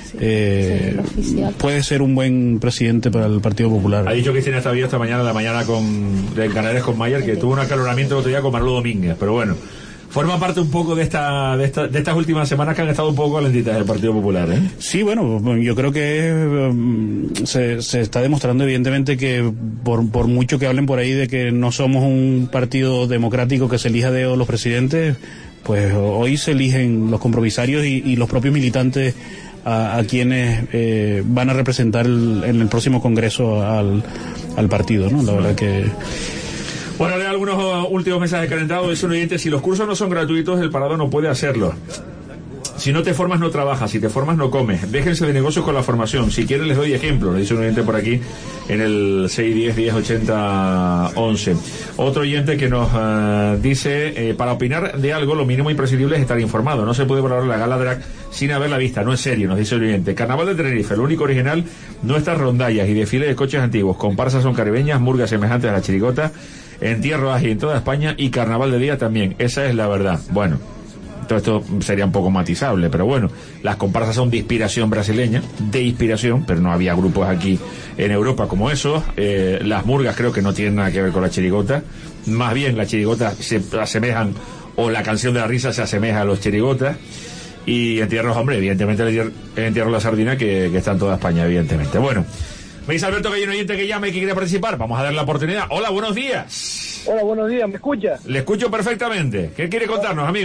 puede ser un buen presidente para el Partido Popular. Ha dicho Cristina Estavillo esta mañana, de Canarias con Mayer, que tuvo un acaloramiento el otro día con Manolo Domínguez, pero bueno, forma parte un poco de estas últimas semanas que han estado un poco calentitas del Partido Popular, ¿eh? Sí, bueno, yo creo que se está demostrando evidentemente que por mucho que hablen por ahí de que no somos un partido democrático que se elija de los presidentes, pues hoy se eligen los compromisarios y los propios militantes a quienes van a representar en el próximo congreso al partido, ¿no? La verdad que... Bueno, leo algunos últimos mensajes calentados. Dice un oyente: si los cursos no son gratuitos, el parado no puede hacerlo. Si no te formas, no trabajas. Si te formas, no comes. Déjense de negocios con la formación. Si quieren, les doy ejemplos. Le dice un oyente por aquí en el 610-1080-11. Otro oyente que nos dice: para opinar de algo, lo mínimo imprescindible es estar informado. No se puede valorar la gala drag sin haberla vista. No es serio, nos dice el oyente. Carnaval de Tenerife, lo único original, nuestras rondallas y desfiles de coches antiguos. Comparsas son caribeñas, murgas semejantes a la chirigota, entierros y en toda España, y carnaval de día también. Esa es la verdad. Bueno, todo esto sería un poco matizable, pero bueno, las comparsas son de inspiración brasileña, pero no había grupos aquí en Europa como esos. Las murgas creo que no tienen nada que ver con la chirigota, más bien las chirigotas se asemejan, o la canción de la risa se asemeja a los chirigotas. Y entierros, hombre, evidentemente el entierro de la sardina que está en toda España, evidentemente. Bueno, me dice Alberto que hay un oyente que llama y que quiere participar. Vamos a darle la oportunidad. Hola, buenos días. Hola, buenos días, ¿me escucha? Le escucho perfectamente. ¿Qué quiere contarnos, amigo?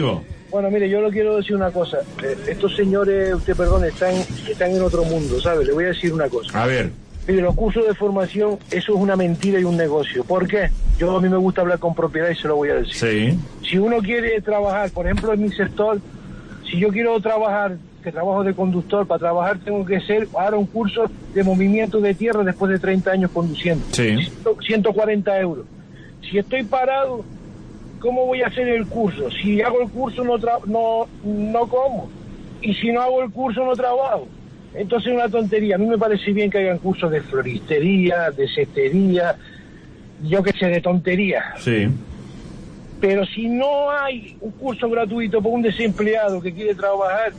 Bueno, mire, yo le quiero decir una cosa. Estos señores, usted perdón, están en otro mundo, ¿sabe? Le voy a decir una cosa. A ver. Mire, los cursos de formación, eso es una mentira y un negocio. ¿Por qué? A mí me gusta hablar con propiedad y se lo voy a decir. Sí. Si uno quiere trabajar, por ejemplo, en mi sector, si yo quiero trabajar, que trabajo de conductor, para trabajar tengo que hacer ahora un curso de movimiento de tierra después de 30 años conduciendo. Sí. 140 euros. Si estoy parado, ¿cómo voy a hacer el curso? Si hago el curso no como. Y si no hago el curso no trabajo. Entonces es una tontería. A mí me parece bien que hagan cursos de floristería, de cestería, yo que sé, de tontería. Sí. Pero si no hay un curso gratuito para un desempleado que quiere trabajar,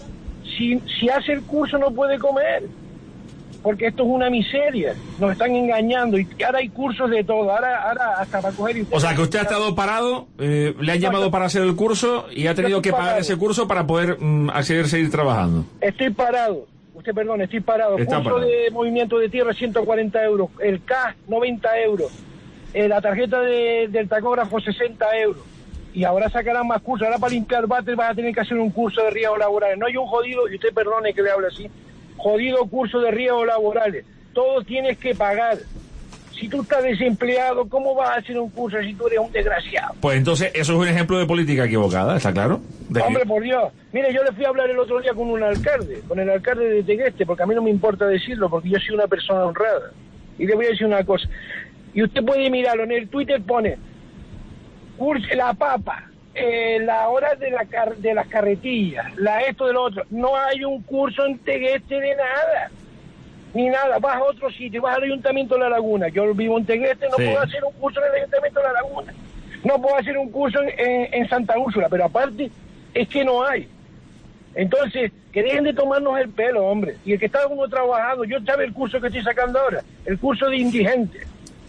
si hace el curso no puede comer. Porque esto es una miseria. Nos están engañando. Y ahora hay cursos de todo. Ahora hasta para coger... O sea, que usted ha estado parado, le han llamado para hacer el curso y ha tenido que pagar ese curso para poder acceder a seguir trabajando. Estoy parado. Usted, perdón, estoy parado. Está curso parado. De movimiento de tierra, 140 euros. El CAS, 90 euros. La tarjeta del tacógrafo, 60 euros. Y ahora sacarán más cursos. Ahora para limpiar váter vas a tener que hacer un curso de riesgos laborales. No hay un jodido, y usted perdone que le hable así, jodido curso de riesgos laborales. Todo tienes que pagar. Si tú estás desempleado, ¿cómo vas a hacer un curso si tú eres un desgraciado? Pues entonces eso es un ejemplo de política equivocada, ¿está claro? Hombre, por Dios. Mire, yo le fui a hablar el otro día con el alcalde de Tegueste, porque a mí no me importa decirlo, porque yo soy una persona honrada. Y le voy a decir una cosa. Y usted puede mirarlo, en el Twitter pone, curso, la papa, la hora de las carretillas, esto de lo otro. No hay un curso en Tegueste de nada. Ni nada, vas a otro sitio, vas al Ayuntamiento de La Laguna. Yo vivo en Tegueste, no puedo hacer un curso en el Ayuntamiento de La Laguna. No puedo hacer un curso en Santa Úrsula, pero aparte es que no hay. Entonces, que dejen de tomarnos el pelo, hombre. Y el que está uno trabajando, yo sabe el curso que estoy sacando ahora, el curso de indigentes.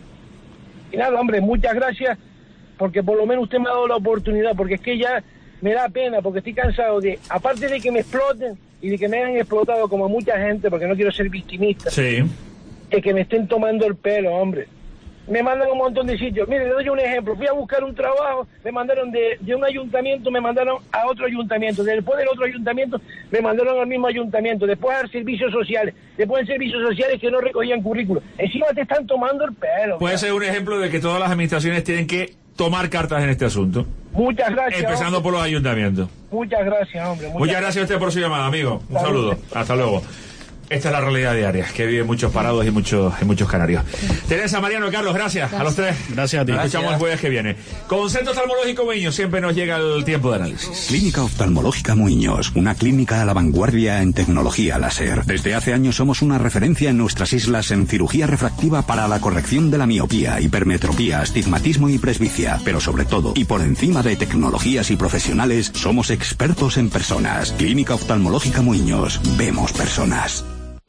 Y nada, hombre, muchas gracias, porque por lo menos usted me ha dado la oportunidad, porque es que ya me da pena, porque estoy cansado de, aparte de que me exploten, y de que me hayan explotado como a mucha gente, porque no quiero ser victimista, sí, de que me estén tomando el pelo, hombre. Me mandan a un montón de sitios. Mire, le doy un ejemplo. Fui a buscar un trabajo, me mandaron de un ayuntamiento, me mandaron a otro ayuntamiento. Después del otro ayuntamiento, me mandaron al mismo ayuntamiento. Después a servicios sociales. Después en servicios sociales que no recogían currículos. Encima te están tomando el pelo. Puede ser un ejemplo de que todas las administraciones tienen que tomar cartas en este asunto. Muchas gracias. Empezando hombre. por los ayuntamientos. Muchas gracias, hombre. Muchas gracias a usted por su llamada, amigo. Un saludo. Hasta luego. Esta es la realidad diaria que viven muchos parados y muchos canarios. Teresa, Mariano, Carlos, gracias a los tres. Gracias a ti. Nos escuchamos el jueves que viene. Con Centro Oftalmológico Muñoz siempre nos llega el tiempo de análisis. Clínica Oftalmológica Muñoz, una clínica a la vanguardia en tecnología láser. Desde hace años somos una referencia en nuestras islas en cirugía refractiva para la corrección de la miopía, hipermetropía, astigmatismo y presbicia. Pero sobre todo, y por encima de tecnologías y profesionales, somos expertos en personas. Clínica Oftalmológica Muñoz, vemos personas.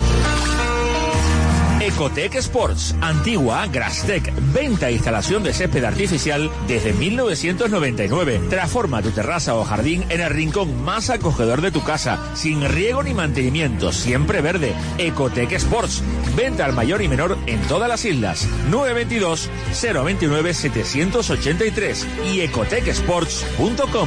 Ecotec Sports, antigua Grastec, venta e instalación de césped artificial desde 1999. Transforma tu terraza o jardín en el rincón más acogedor de tu casa, sin riego ni mantenimiento, siempre verde. Ecotec Sports, venta al mayor y menor en todas las islas. 922-029-783 y ecotecsports.com.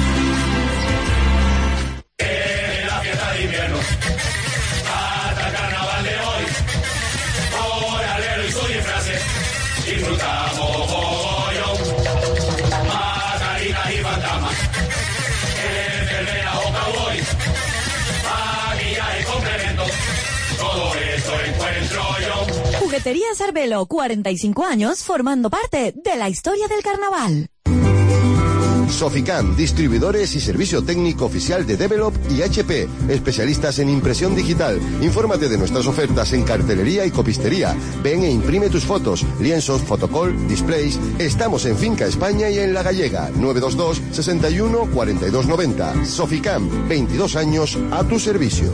Disfrutamos mogollón, mascaritas y fantasmas, enfermeras o cowboys, maquillaje y complementos, todo esto encuentro yo. Jugueterías Arbelo, 45 años formando parte de la historia del carnaval. Soficam, distribuidores y servicio técnico oficial de Develop y HP, especialistas en impresión digital. Infórmate de nuestras ofertas en cartelería y copistería. Ven e imprime tus fotos, lienzos, fotocall, displays. Estamos en Finca España y en La Gallega, 922 61 42 90. Soficam, 22 años a tu servicio.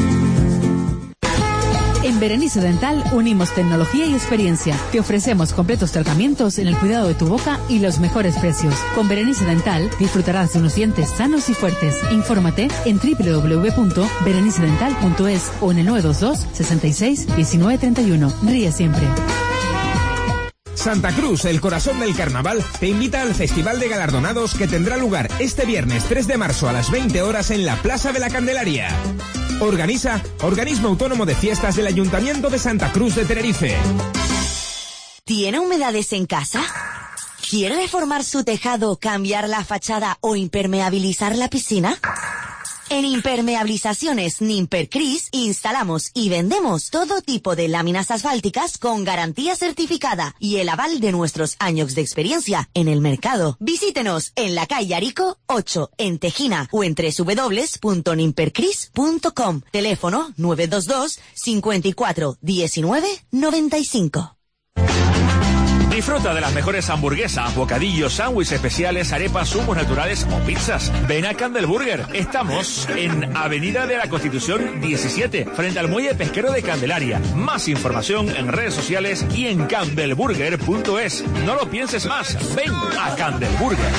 En Berenice Dental unimos tecnología y experiencia. Te ofrecemos completos tratamientos en el cuidado de tu boca y los mejores precios. Con Berenice Dental disfrutarás de unos dientes sanos y fuertes. Infórmate en www.berenicedental.es o en el 922 66 19 31. Ríe siempre. Santa Cruz, el corazón del carnaval, te invita al Festival de Galardonados que tendrá lugar este viernes 3 de marzo a las 20 horas en la Plaza de la Candelaria. Organiza Organismo Autónomo de Fiestas del Ayuntamiento de Santa Cruz de Tenerife. ¿Tiene humedades en casa? ¿Quiere reformar su tejado, cambiar la fachada o impermeabilizar la piscina? En Impermeabilizaciones Nimpercris instalamos y vendemos todo tipo de láminas asfálticas con garantía certificada y el aval de nuestros años de experiencia en el mercado. Visítenos en la calle Arico 8 en Tejina o en www.nimpercris.com. Teléfono 922 54 19 95. Disfruta de las mejores hamburguesas, bocadillos, sándwiches especiales, arepas, zumos naturales o pizzas. Ven a Candel Burger. Estamos en Avenida de la Constitución 17, frente al Muelle Pesquero de Candelaria. Más información en redes sociales y en candelburger.es. No lo pienses más. Ven a Candel Burger.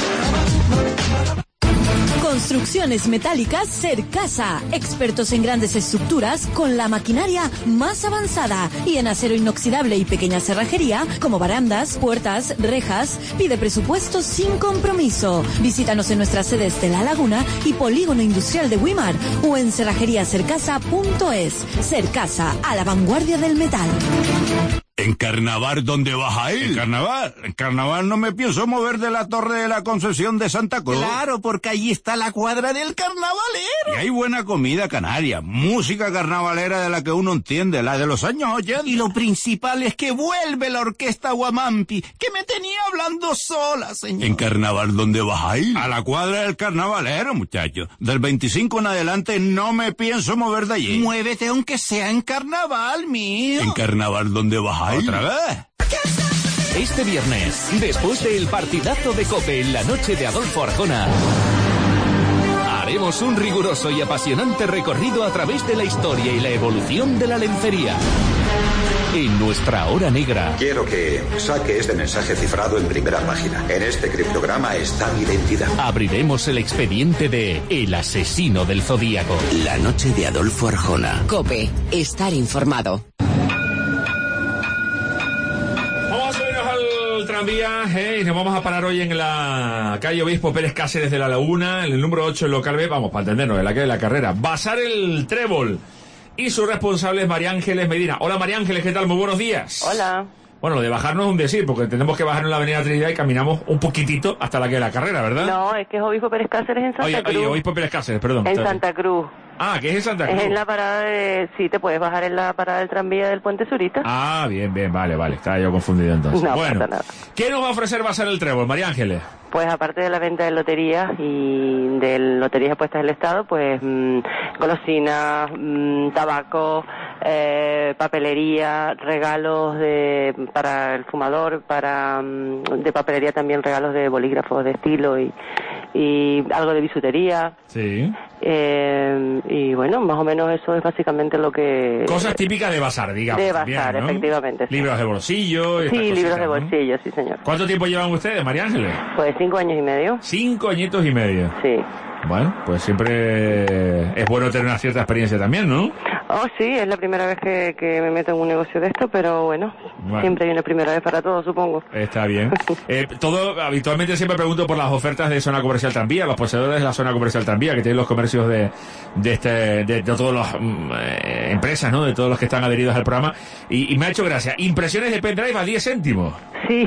Construcciones metálicas Cercasa, expertos en grandes estructuras con la maquinaria más avanzada y en acero inoxidable y pequeña cerrajería como barandas, puertas, rejas. Pide presupuestos sin compromiso. Visítanos en nuestras sedes de La Laguna y Polígono Industrial de Wimar o en cerrajeriacercasa.es. Cercasa, a la vanguardia del metal. ¿En carnaval dónde vas a ir? En carnaval no me pienso mover de la Torre de la Concesión de Santa Cruz. Claro, porque allí está la cuadra del carnavalero. Y hay buena comida canaria, música carnavalera de la que uno entiende, la de los años 80. Y lo principal es que vuelve la orquesta Guamampi, que me tenía hablando sola, señor. ¿En carnaval dónde vas a ir? A la cuadra del carnavalero, muchacho. Del 25 en adelante no me pienso mover de allí. Muévete aunque sea en carnaval, mío. ¿En carnaval dónde vas a ir? ¿Otra vez? Este viernes, después del partidazo de COPE en la noche de Adolfo Arjona, haremos un riguroso y apasionante recorrido a través de la historia y la evolución de la lencería. En nuestra hora negra. Quiero que saque este mensaje cifrado en primera página. En este criptograma está mi identidad. Abriremos el expediente de El asesino del Zodíaco. La noche de Adolfo Arjona. COPE. Estar informado. Tranvía, y nos vamos a parar hoy en la calle Obispo Pérez Cáceres de La Laguna, en el número 8 del local B, vamos, para entendernos, en la calle de la Carrera. Bazar el Trébol y su responsable es María Ángeles Medina. Hola María Ángeles, ¿qué tal? Muy buenos días. Hola. Bueno, lo de bajarnos es un decir, porque tenemos que bajar en la Avenida Trinidad y caminamos un poquitito hasta la calle de la Carrera, ¿verdad? No, es que es Obispo Pérez Cáceres en Santa Cruz. Obispo Pérez Cáceres, perdón. En Santa Cruz. Ah, ¿qué es en Santa Cruz? Es en la parada de... Sí, te puedes bajar en la parada del tranvía del Puente Surita. Ah, bien, vale, estaba yo confundido entonces. No, bueno, pasa nada. ¿Qué nos va a ofrecer Bazar el Trébol, María Ángeles? Pues aparte de la venta de loterías y de loterías puestas del Estado, pues golosinas, tabaco, papelería, regalos para el fumador, de papelería también regalos de bolígrafos de estilo y algo de bisutería. Sí. Y bueno, más o menos eso es básicamente lo que... Cosas típicas de Bazar, digamos. De Bazar, bien, ¿no? Efectivamente. Sí. Libros de bolsillo. Sí, libros de bolsillo, ¿no? Sí, señor. ¿Cuánto tiempo llevan ustedes, María Ángeles? Pues 5 años y medio. 5 añitos y medio. Sí. Bueno, pues siempre es bueno tener una cierta experiencia también, ¿no? Oh, sí, es la primera vez que me meto en un negocio de esto, pero bueno, siempre hay una primera vez para todo, supongo. Está bien. Habitualmente siempre pregunto por las ofertas de Zona Comercial Tranvía, los poseedores de la Zona Comercial Tranvía, que tienen los comercios de todas las empresas, ¿no? De todos los que están adheridos al programa. Y me ha hecho gracia. Impresiones de pendrive a 10 céntimos. Sí.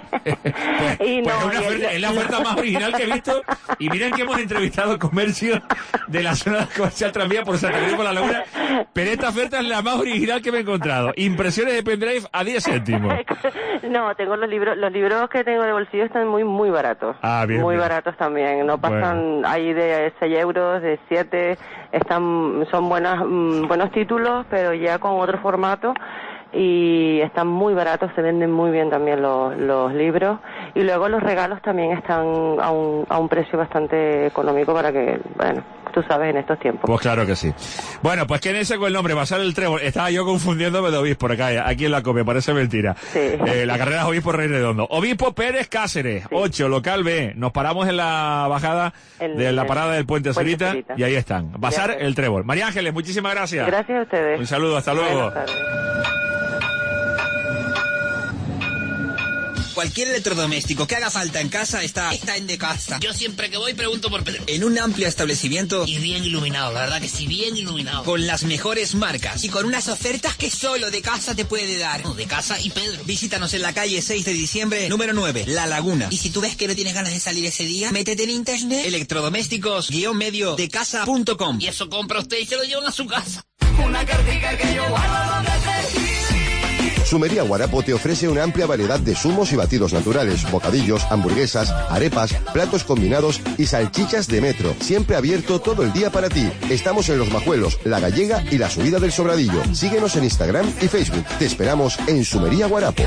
Es la oferta más original que he visto. Y miren que hemos entrevistado comercios de la Zona Comercial Tranvía por Santa Cruz por La Laguna. Pero esta oferta es la más original que me he encontrado. Impresiones de pendrive a 10 céntimos. No, tengo los libros que tengo de bolsillo están muy baratos. Ah, bien. Muy baratos también. No pasan, hay de 6 euros, de 7, son buenos títulos, pero ya con otro formato. Y están muy baratos, se venden muy bien también los libros. Y luego los regalos también están a un precio bastante económico para que, bueno, tú sabes, en estos tiempos. Pues claro que sí. Bueno, pues quédense con el nombre, Bazar el Trébol. Estaba yo confundiéndome de Obispo por acá, aquí en la COPE, parece mentira. Sí. La carrera es Obispo Rey Redondo. Obispo Pérez Cáceres, 8, local B. Nos paramos en la bajada de la parada del Puente Zurita y ahí están. Bazar el Trébol. María Ángeles, muchísimas gracias. Gracias a ustedes. Un saludo, hasta luego. cualquier electrodoméstico que haga falta en casa está en De Casa. Yo siempre que voy pregunto por Pedro. En un amplio establecimiento y bien iluminado, la verdad que sí, bien iluminado. Con las mejores marcas y con unas ofertas que solo De Casa te puede dar. De Casa y Pedro. Visítanos en la calle 6 de diciembre, número 9, La Laguna. Y si tú ves que no tienes ganas de salir ese día, métete en internet, electrodomésticos-medio decasa.com. Y eso compra usted y se lo llevan a su casa. Una cartica que yo guardo donde te... Sumería Guarapo te ofrece una amplia variedad de zumos y batidos naturales, bocadillos, hamburguesas, arepas, platos combinados y salchichas de metro. Siempre abierto todo el día para ti. Estamos en Los Majuelos, La Gallega y la Subida del Sobradillo. Síguenos en Instagram y Facebook. Te esperamos en Sumería Guarapo.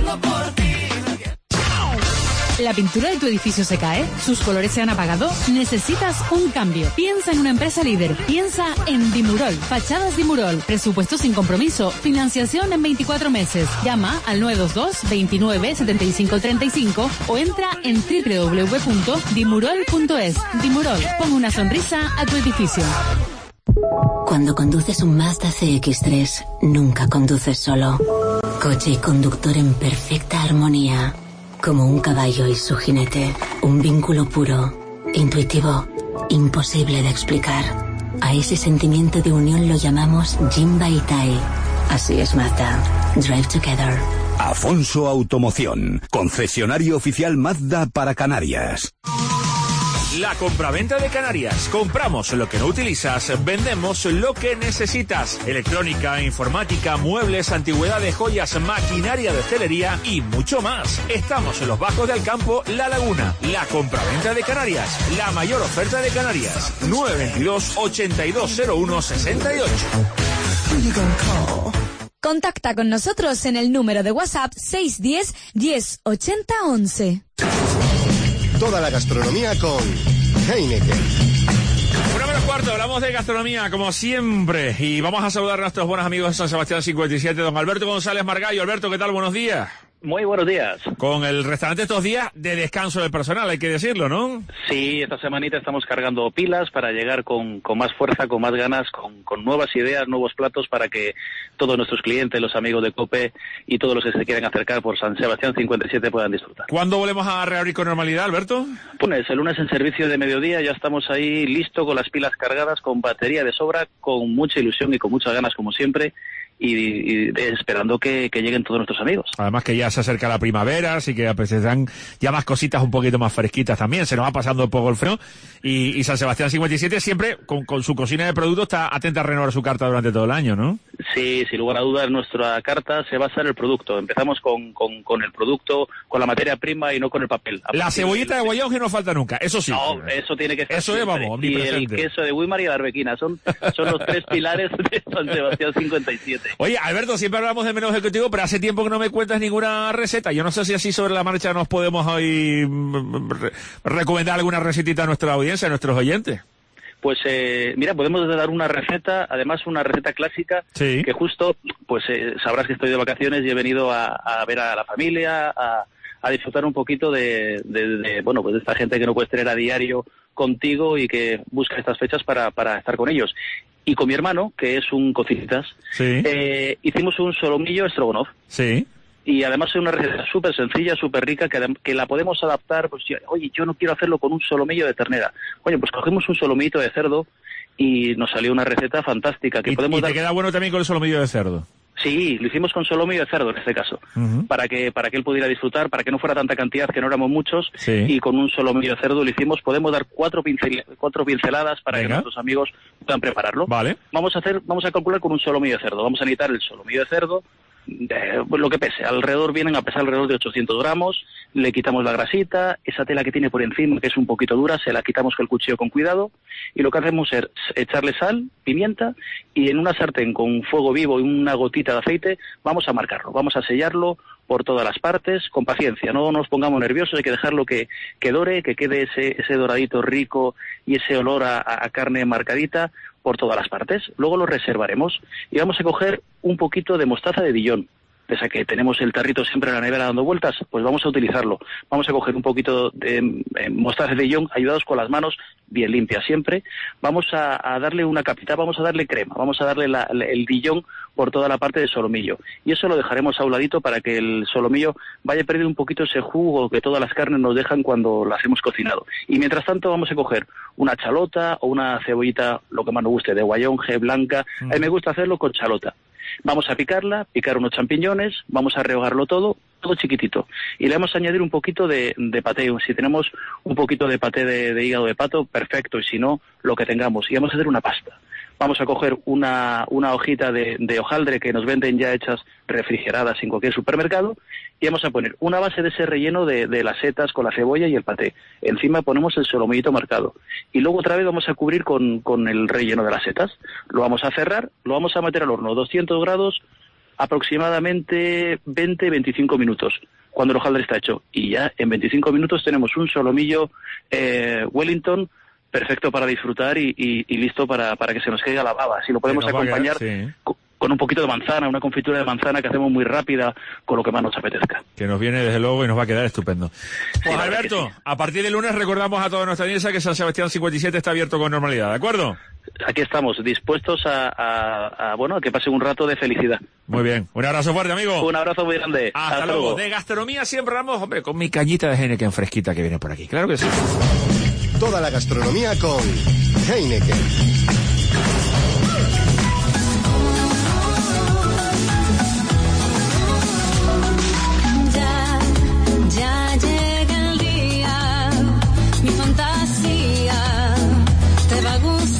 ¿La pintura de tu edificio se cae? ¿Sus colores se han apagado? ¿Necesitas un cambio? Piensa en una empresa líder. Piensa en Dimurol. Fachadas Dimurol. Presupuesto sin compromiso. Financiación en 24 meses. Llama al 922 29 75 35 o entra en www.dimurol.es. Dimurol. Pon una sonrisa a tu edificio. Cuando conduces un Mazda CX-3, nunca conduces solo. Coche y conductor en perfecta armonía. Como un caballo y su jinete. Un vínculo puro, intuitivo, imposible de explicar. A ese sentimiento de unión lo llamamos Jinba Itai. Así es Mazda. Drive together. Afonso Automoción, concesionario oficial Mazda para Canarias. La compraventa de Canarias. Compramos lo que no utilizas, vendemos lo que necesitas. Electrónica, informática, muebles, antigüedades, joyas, maquinaria de hostelería y mucho más. Estamos en los Bajos del Campo, La Laguna. La compraventa de Canarias. La mayor oferta de Canarias. 922-8201-68. Contacta con nosotros en el número de WhatsApp 610 10 80 11. Toda la gastronomía con Heineken. 1:15, hablamos de gastronomía como siempre y vamos a saludar a nuestros buenos amigos de San Sebastián 57, don Alberto González Margallo. Alberto, ¿qué tal? Buenos días. Muy buenos días. Con el restaurante estos días de descanso del personal, hay que decirlo, ¿no? Sí, esta semanita estamos cargando pilas para llegar con más fuerza, con más ganas, con nuevas ideas, nuevos platos para que todos nuestros clientes, los amigos de COPE y todos los que se quieran acercar por San Sebastián 57 puedan disfrutar. ¿Cuándo volvemos a reabrir con normalidad, Alberto? Pues el lunes en servicio de mediodía ya estamos ahí listo con las pilas cargadas, con batería de sobra, con mucha ilusión y con muchas ganas como siempre. Y esperando que lleguen todos nuestros amigos. Además que ya se acerca la primavera, así que aparecerán ya más cositas un poquito más fresquitas también, se nos va pasando un poco el frío y San Sebastián 57 siempre con su cocina de productos está atenta a renovar su carta durante todo el año, ¿no? Sí, sin lugar a dudas nuestra carta se basa en el producto, empezamos con el producto, con la materia prima y no con el papel. La cebollita de guayao que no falta nunca, eso sí. No, eso tiene que estar eso es, vamos, y el queso de Weimar y la arbequina, son los tres pilares de San Sebastián 57. Oye, Alberto, siempre hablamos de menú ejecutivo, pero hace tiempo que no me cuentas ninguna receta. Yo no sé si así sobre la marcha nos podemos hoy recomendar alguna recetita a nuestra audiencia, a nuestros oyentes. Pues mira, podemos dar una receta, además una receta clásica, sí, que justo, pues sabrás que estoy de vacaciones y he venido a ver a la familia, a disfrutar un poquito de bueno, pues de esta gente que no puedes tener a diario contigo y que busca estas fechas para estar con ellos. Y con mi hermano, que es un cocinitas, sí, hicimos un solomillo strogonoff. Sí. Y además es una receta súper sencilla, súper rica, que la podemos adaptar. Pues, oye, yo no quiero hacerlo con un solomillo de ternera. Oye, pues cogemos un solomillito de cerdo y nos salió una receta fantástica. Que podemos te queda bueno también con el solomillo de cerdo. Sí, lo hicimos con solomillo de cerdo en este caso, para que él pudiera disfrutar, para que no fuera tanta cantidad, que no éramos muchos, sí, y con un solomillo de cerdo lo hicimos. Podemos dar cuatro pinceladas para que nuestros amigos puedan prepararlo. Vale. Vamos a calcular con un solomillo de cerdo. Vamos a necesitar el solomillo de cerdo, lo que pese, vienen a pesar alrededor de 800 gramos, le quitamos la grasita, esa tela que tiene por encima, que es un poquito dura, se la quitamos con el cuchillo con cuidado, y lo que hacemos es echarle sal, pimienta, y en una sartén con fuego vivo y una gotita de aceite, vamos a marcarlo, vamos a sellarlo por todas las partes, con paciencia, no nos pongamos nerviosos, hay que dejarlo que dore, que quede ese doradito rico y ese olor a carne marcadita por todas las partes. Luego lo reservaremos y vamos a coger un poquito de mostaza de Dijon. Pese a que tenemos el tarrito siempre en la nevera dando vueltas, pues vamos a utilizarlo. Vamos a coger un poquito de mostaza de Dijon, ayudados con las manos, bien limpia siempre, vamos a darle una capita, vamos a darle crema, vamos a darle el Dijon por toda la parte del solomillo. Y eso lo dejaremos a un ladito para que el solomillo vaya a perder un poquito ese jugo que todas las carnes nos dejan cuando las hemos cocinado. Y mientras tanto vamos a coger una chalota o una cebollita, lo que más nos guste, de guayonje, blanca. A mí me gusta hacerlo con chalota. Vamos a picar unos champiñones, vamos a rehogarlo todo chiquitito. Y le vamos a añadir un poquito de paté. Si tenemos un poquito de paté de hígado de pato, perfecto. Y si no, lo que tengamos. Y vamos a hacer una pasta. Vamos a coger una hojita de hojaldre que nos venden ya hechas refrigeradas en cualquier supermercado y vamos a poner una base de ese relleno de las setas con la cebolla y el paté. Encima ponemos el solomillito marcado y luego otra vez vamos a cubrir con el relleno de las setas. Lo vamos a cerrar, lo vamos a meter al horno 200 grados aproximadamente 20-25 minutos cuando el hojaldre está hecho. Y ya en 25 minutos tenemos un solomillo Wellington perfecto para disfrutar y listo para que se nos caiga la baba. Si lo podemos acompañar con un poquito de manzana, una confitura de manzana que hacemos muy rápida, con lo que más nos apetezca. Que nos viene desde luego y nos va a quedar estupendo. Pues Alberto, a partir del lunes recordamos a toda nuestra audiencia que San Sebastián 57 está abierto con normalidad, ¿de acuerdo? Aquí estamos, dispuestos a que pase un rato de felicidad. Muy bien, un abrazo fuerte, amigo. Un abrazo muy grande. Hasta luego. De gastronomía siempre hablamos, hombre, con mi cañita de Heineken fresquita que viene por aquí, claro que sí. Toda la gastronomía con Heineken. Ya llega el día, mi fantasía te va a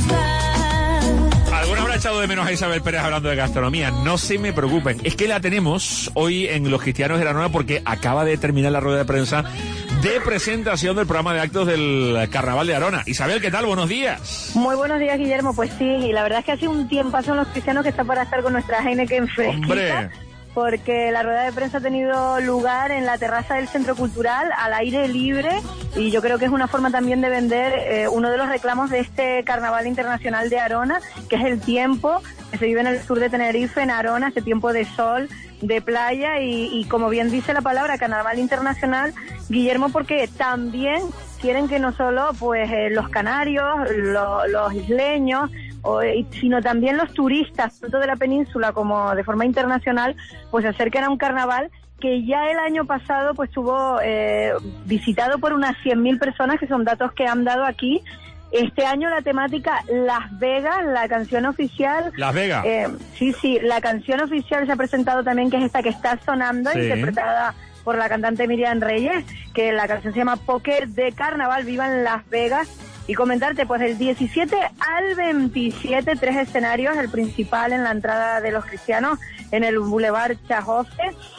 gustar. Alguna habrá echado de menos a Isabel Pérez hablando de gastronomía. No se me preocupen, es que la tenemos hoy en Los Cristianos de la Nueva porque acaba de terminar la rueda de prensa de presentación del programa de actos del Carnaval de Arona. Isabel, ¿qué tal? Buenos días. Muy buenos días, Guillermo. Pues sí, y la verdad es que hace un tiempazo en Los Cristianos que está para estar con nuestra Heineken fresquita. ¡Hombre! Porque la rueda de prensa ha tenido lugar en la terraza del Centro Cultural, al aire libre, y yo creo que es una forma también de vender uno de los reclamos de este Carnaval Internacional de Arona, que es el tiempo que se vive en el sur de Tenerife, en Arona, este tiempo de sol, de playa, y como bien dice la palabra, Carnaval Internacional, Guillermo, porque también quieren que no solo pues los canarios, los isleños, sino también los turistas, tanto de la península como de forma internacional, pues se acerquen a un carnaval que ya el año pasado pues estuvo visitado por unas 100.000 personas, que son datos que han dado aquí. Este año la temática Las Vegas, la canción oficial. Las Vegas. Sí, la canción oficial se ha presentado también, que es esta que está sonando, sí, interpretada por la cantante Miriam Reyes, que la canción se llama Póker de Carnaval, viva en Las Vegas. Y comentarte, pues del 17 al 27, 3 escenarios, el principal en la entrada de Los Cristianos, en el Boulevard Chajofe.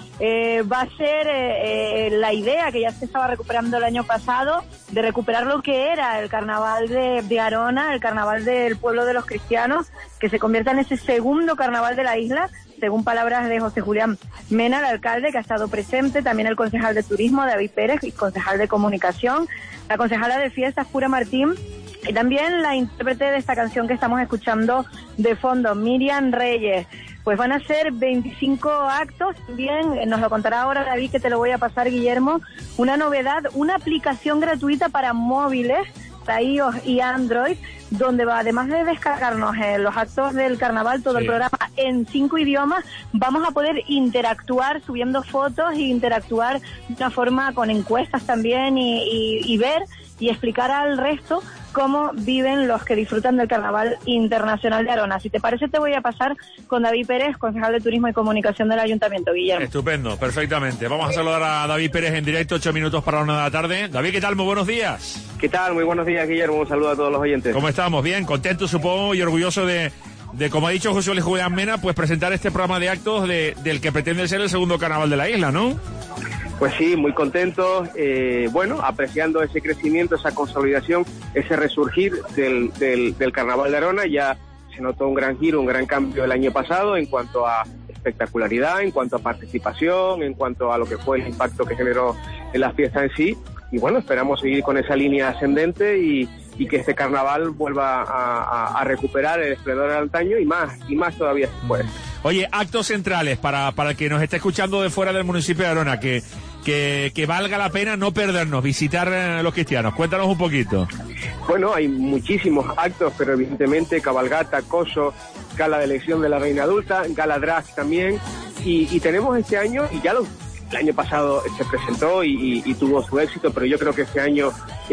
Va a ser la idea que ya se estaba recuperando el año pasado, de recuperar lo que era el carnaval de Arona, el carnaval del pueblo de Los Cristianos, que se convierta en ese segundo carnaval de la isla, según palabras de José Julián Mena, el alcalde, que ha estado presente, también el concejal de Turismo, David Pérez, y concejal de Comunicación, la concejala de Fiestas, Pura Martín, y también la intérprete de esta canción que estamos escuchando de fondo, Miriam Reyes. Pues van a ser 25 actos, también nos lo contará ahora David, que te lo voy a pasar, Guillermo, una novedad, una aplicación gratuita para móviles, para iOS y Android, donde además de descargarnos los actos del carnaval, todo el programa en 5 idiomas, vamos a poder interactuar subiendo fotos e interactuar de una forma con encuestas también y ver y explicar al resto cómo viven los que disfrutan del Carnaval Internacional de Arona. Si te parece, te voy a pasar con David Pérez, concejal de Turismo y Comunicación del Ayuntamiento, Guillermo. Estupendo, perfectamente. Vamos a saludar a David Pérez en directo, 8 minutos para la 1 de la tarde. David, ¿qué tal? Muy buenos días. ¿Qué tal? Muy buenos días, Guillermo. Un saludo a todos los oyentes. ¿Cómo estamos? Bien, contento, supongo, y orgulloso de como ha dicho José Luis Julián Mena, pues presentar este programa de actos del que pretende ser el segundo carnaval de la isla, ¿no? Pues sí, muy contentos, apreciando ese crecimiento, esa consolidación, ese resurgir del Carnaval de Arona. Ya se notó un gran giro, un gran cambio el año pasado en cuanto a espectacularidad, en cuanto a participación, en cuanto a lo que fue el impacto que generó en la fiesta en sí. Y bueno, esperamos seguir con esa línea ascendente y que este carnaval vuelva a recuperar el esplendor del antaño y más todavía se puede. Oye, actos centrales para el que nos esté escuchando de fuera del municipio de Arona, que valga la pena no perdernos, visitar los cristianos. Cuéntanos un poquito. Bueno, hay muchísimos actos, pero evidentemente cabalgata, coso, gala de elección de la reina adulta, gala drag también, y tenemos este año, y ya el año pasado se presentó y tuvo su éxito, pero yo creo que este año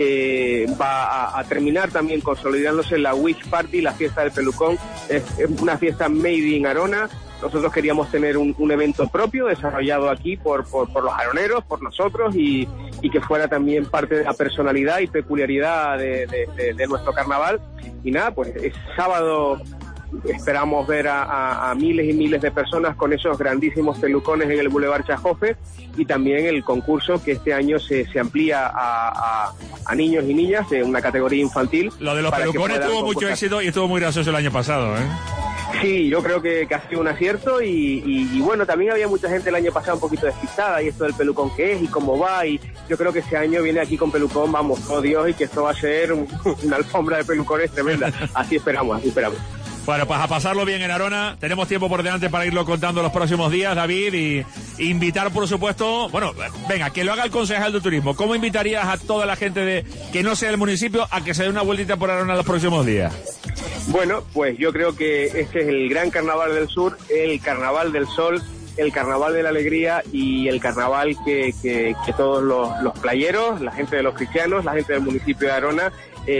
va a terminar también consolidándose la Witch Party, la fiesta del pelucón. Es una fiesta made in Arona. Nosotros queríamos tener un evento propio desarrollado aquí por los aroneros, por nosotros, y que fuera también parte de la personalidad y peculiaridad de nuestro carnaval. Y nada, pues es sábado. Esperamos ver a miles y miles de personas con esos grandísimos pelucones en el Boulevard Chajofe, y también el concurso que este año se amplía a niños y niñas en una categoría infantil. Lo de los pelucones tuvo mucho éxito y estuvo muy gracioso el año pasado, ¿eh? Sí, yo creo que ha sido un acierto y bueno, también había mucha gente el año pasado un poquito despistada, y esto del pelucón qué es y cómo va, y yo creo que este año viene aquí con pelucón, vamos, oh Dios, y que esto va a ser una alfombra de pelucones tremenda. Así esperamos. Bueno, pues a pasarlo bien en Arona. Tenemos tiempo por delante para irlo contando los próximos días, David, y invitar, por supuesto, bueno, venga, que lo haga el concejal de turismo. ¿Cómo invitarías a toda la gente que no sea del municipio a que se dé una vueltita por Arona los próximos días? Bueno, pues yo creo que este es el gran carnaval del sur, el carnaval del sol, el carnaval de la alegría y el carnaval que todos los playeros, la gente de los cristianos, la gente del municipio de Arona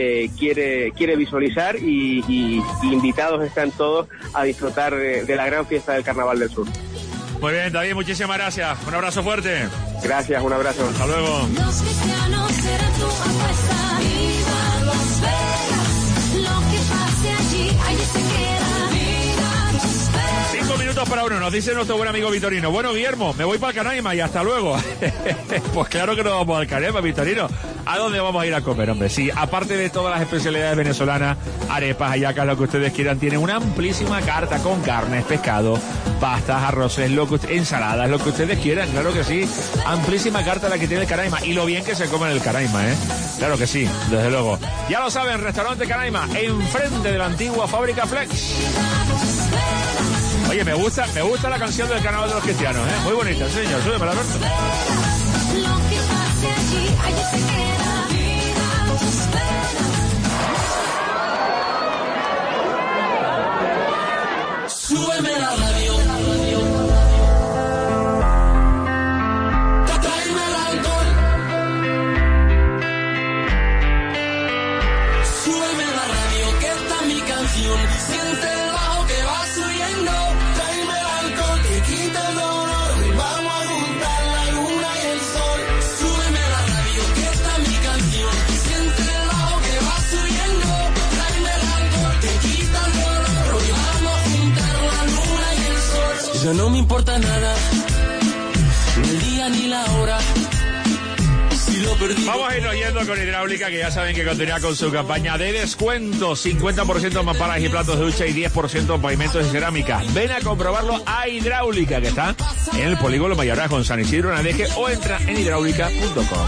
quiere visualizar, y invitados están todos a disfrutar de la gran fiesta del Carnaval del Sur. Muy bien, David, muchísimas gracias. Un abrazo fuerte. Gracias, un abrazo. Hasta luego. Los cristianos serán tu apuesta. Viva Las Vegas, lo que pase allí se queda. Viva Las Vegas. 5 minutos para uno, nos dice nuestro buen amigo Vitorino. Bueno, Guillermo, me voy para el Canaima y hasta luego. Pues claro que nos vamos al Canaima, Vitorino. ¿A dónde vamos a ir a comer, hombre? Sí, aparte de todas las especialidades venezolanas, arepas, hallacas, lo que ustedes quieran, tienen una amplísima carta con carnes, pescado, pastas, arroces, ensaladas, lo que ustedes quieran, claro que sí. Amplísima carta la que tiene el Canaima, y lo bien que se come en el Canaima, ¿eh? Claro que sí, desde luego. Ya lo saben, restaurante Canaima, enfrente de la antigua fábrica Flex. Oye, me gusta la canción del Carnaval de los Cristianos, ¿eh? Muy bonita, señor, súbeme la verdad. Lo que pase allí se queda. Súbeme la radio. Tráeme el alcohol. Súbeme la radio, que está mi canción. Siente el bajo que va subiendo. Tráeme el alcohol que quita el dolor. Vamos a juntar la luna y el sol. Súbeme la radio, que está mi canción. Siente el bajo que va subiendo. Tráeme el alcohol que quita el dolor. Hoy vamos a juntar la luna y el sol. Ya no me importa nada, ni el día ni la hora. Vamos a irnos yendo con Hidráulica, que ya saben que continúa con su campaña de descuento. 50% en mamparas y platos de ducha y 10% en pavimentos y cerámica. Ven a comprobarlo a Hidráulica, que está en el Polígono Mayorazgo en San Isidro, en Adeje, o entra en hidráulica.com.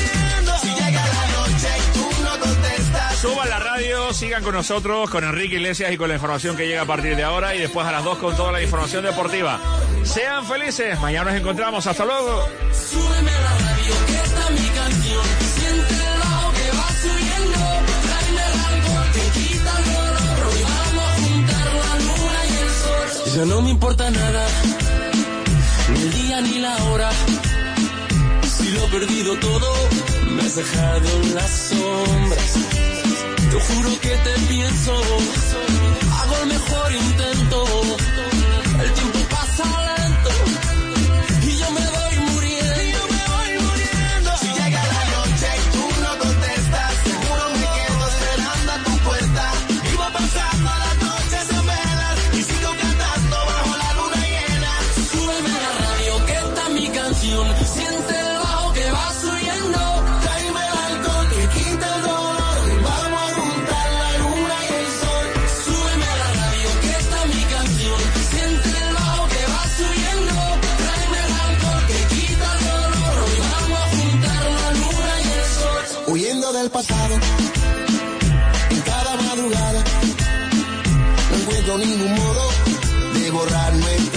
Suban la radio, sigan con nosotros, con Enrique Iglesias y con la información que llega a partir de ahora, y después a las 2 con toda la información deportiva. Sean felices, mañana nos encontramos, hasta luego. Súbeme la radio, que está mi canción. Siente el bajo que va subiendo. Tráeme el alcohol que quita el dolor. Hoy vamos a juntar la luna y el sol. Ya no me importa nada, ni el día ni la hora. Si lo he perdido todo, me has dejado en las sombras. Te juro que te pienso, hago el mejor intento. El tiempo pasa lento y yo me voy muriendo. Si llega la noche y tú no contestas, seguro me quedo esperando a tu puerta. Vivo pasando las noches en velas y sigo cantando bajo la luna llena. Súbeme la radio, que está mi canción. Siente el bajo que va subiendo. Tráeme el alcohol que quita el dolor. Vamos a juntar la luna y el sol. Súbeme la radio, que está mi canción. Siente el bajo que va subiendo. Tráeme el alcohol que quita el dolor. Hoy vamos a juntar la luna y el sol. Huyendo del pasado, en cada madrugada, no encuentro ningún modo de volver. borrarme.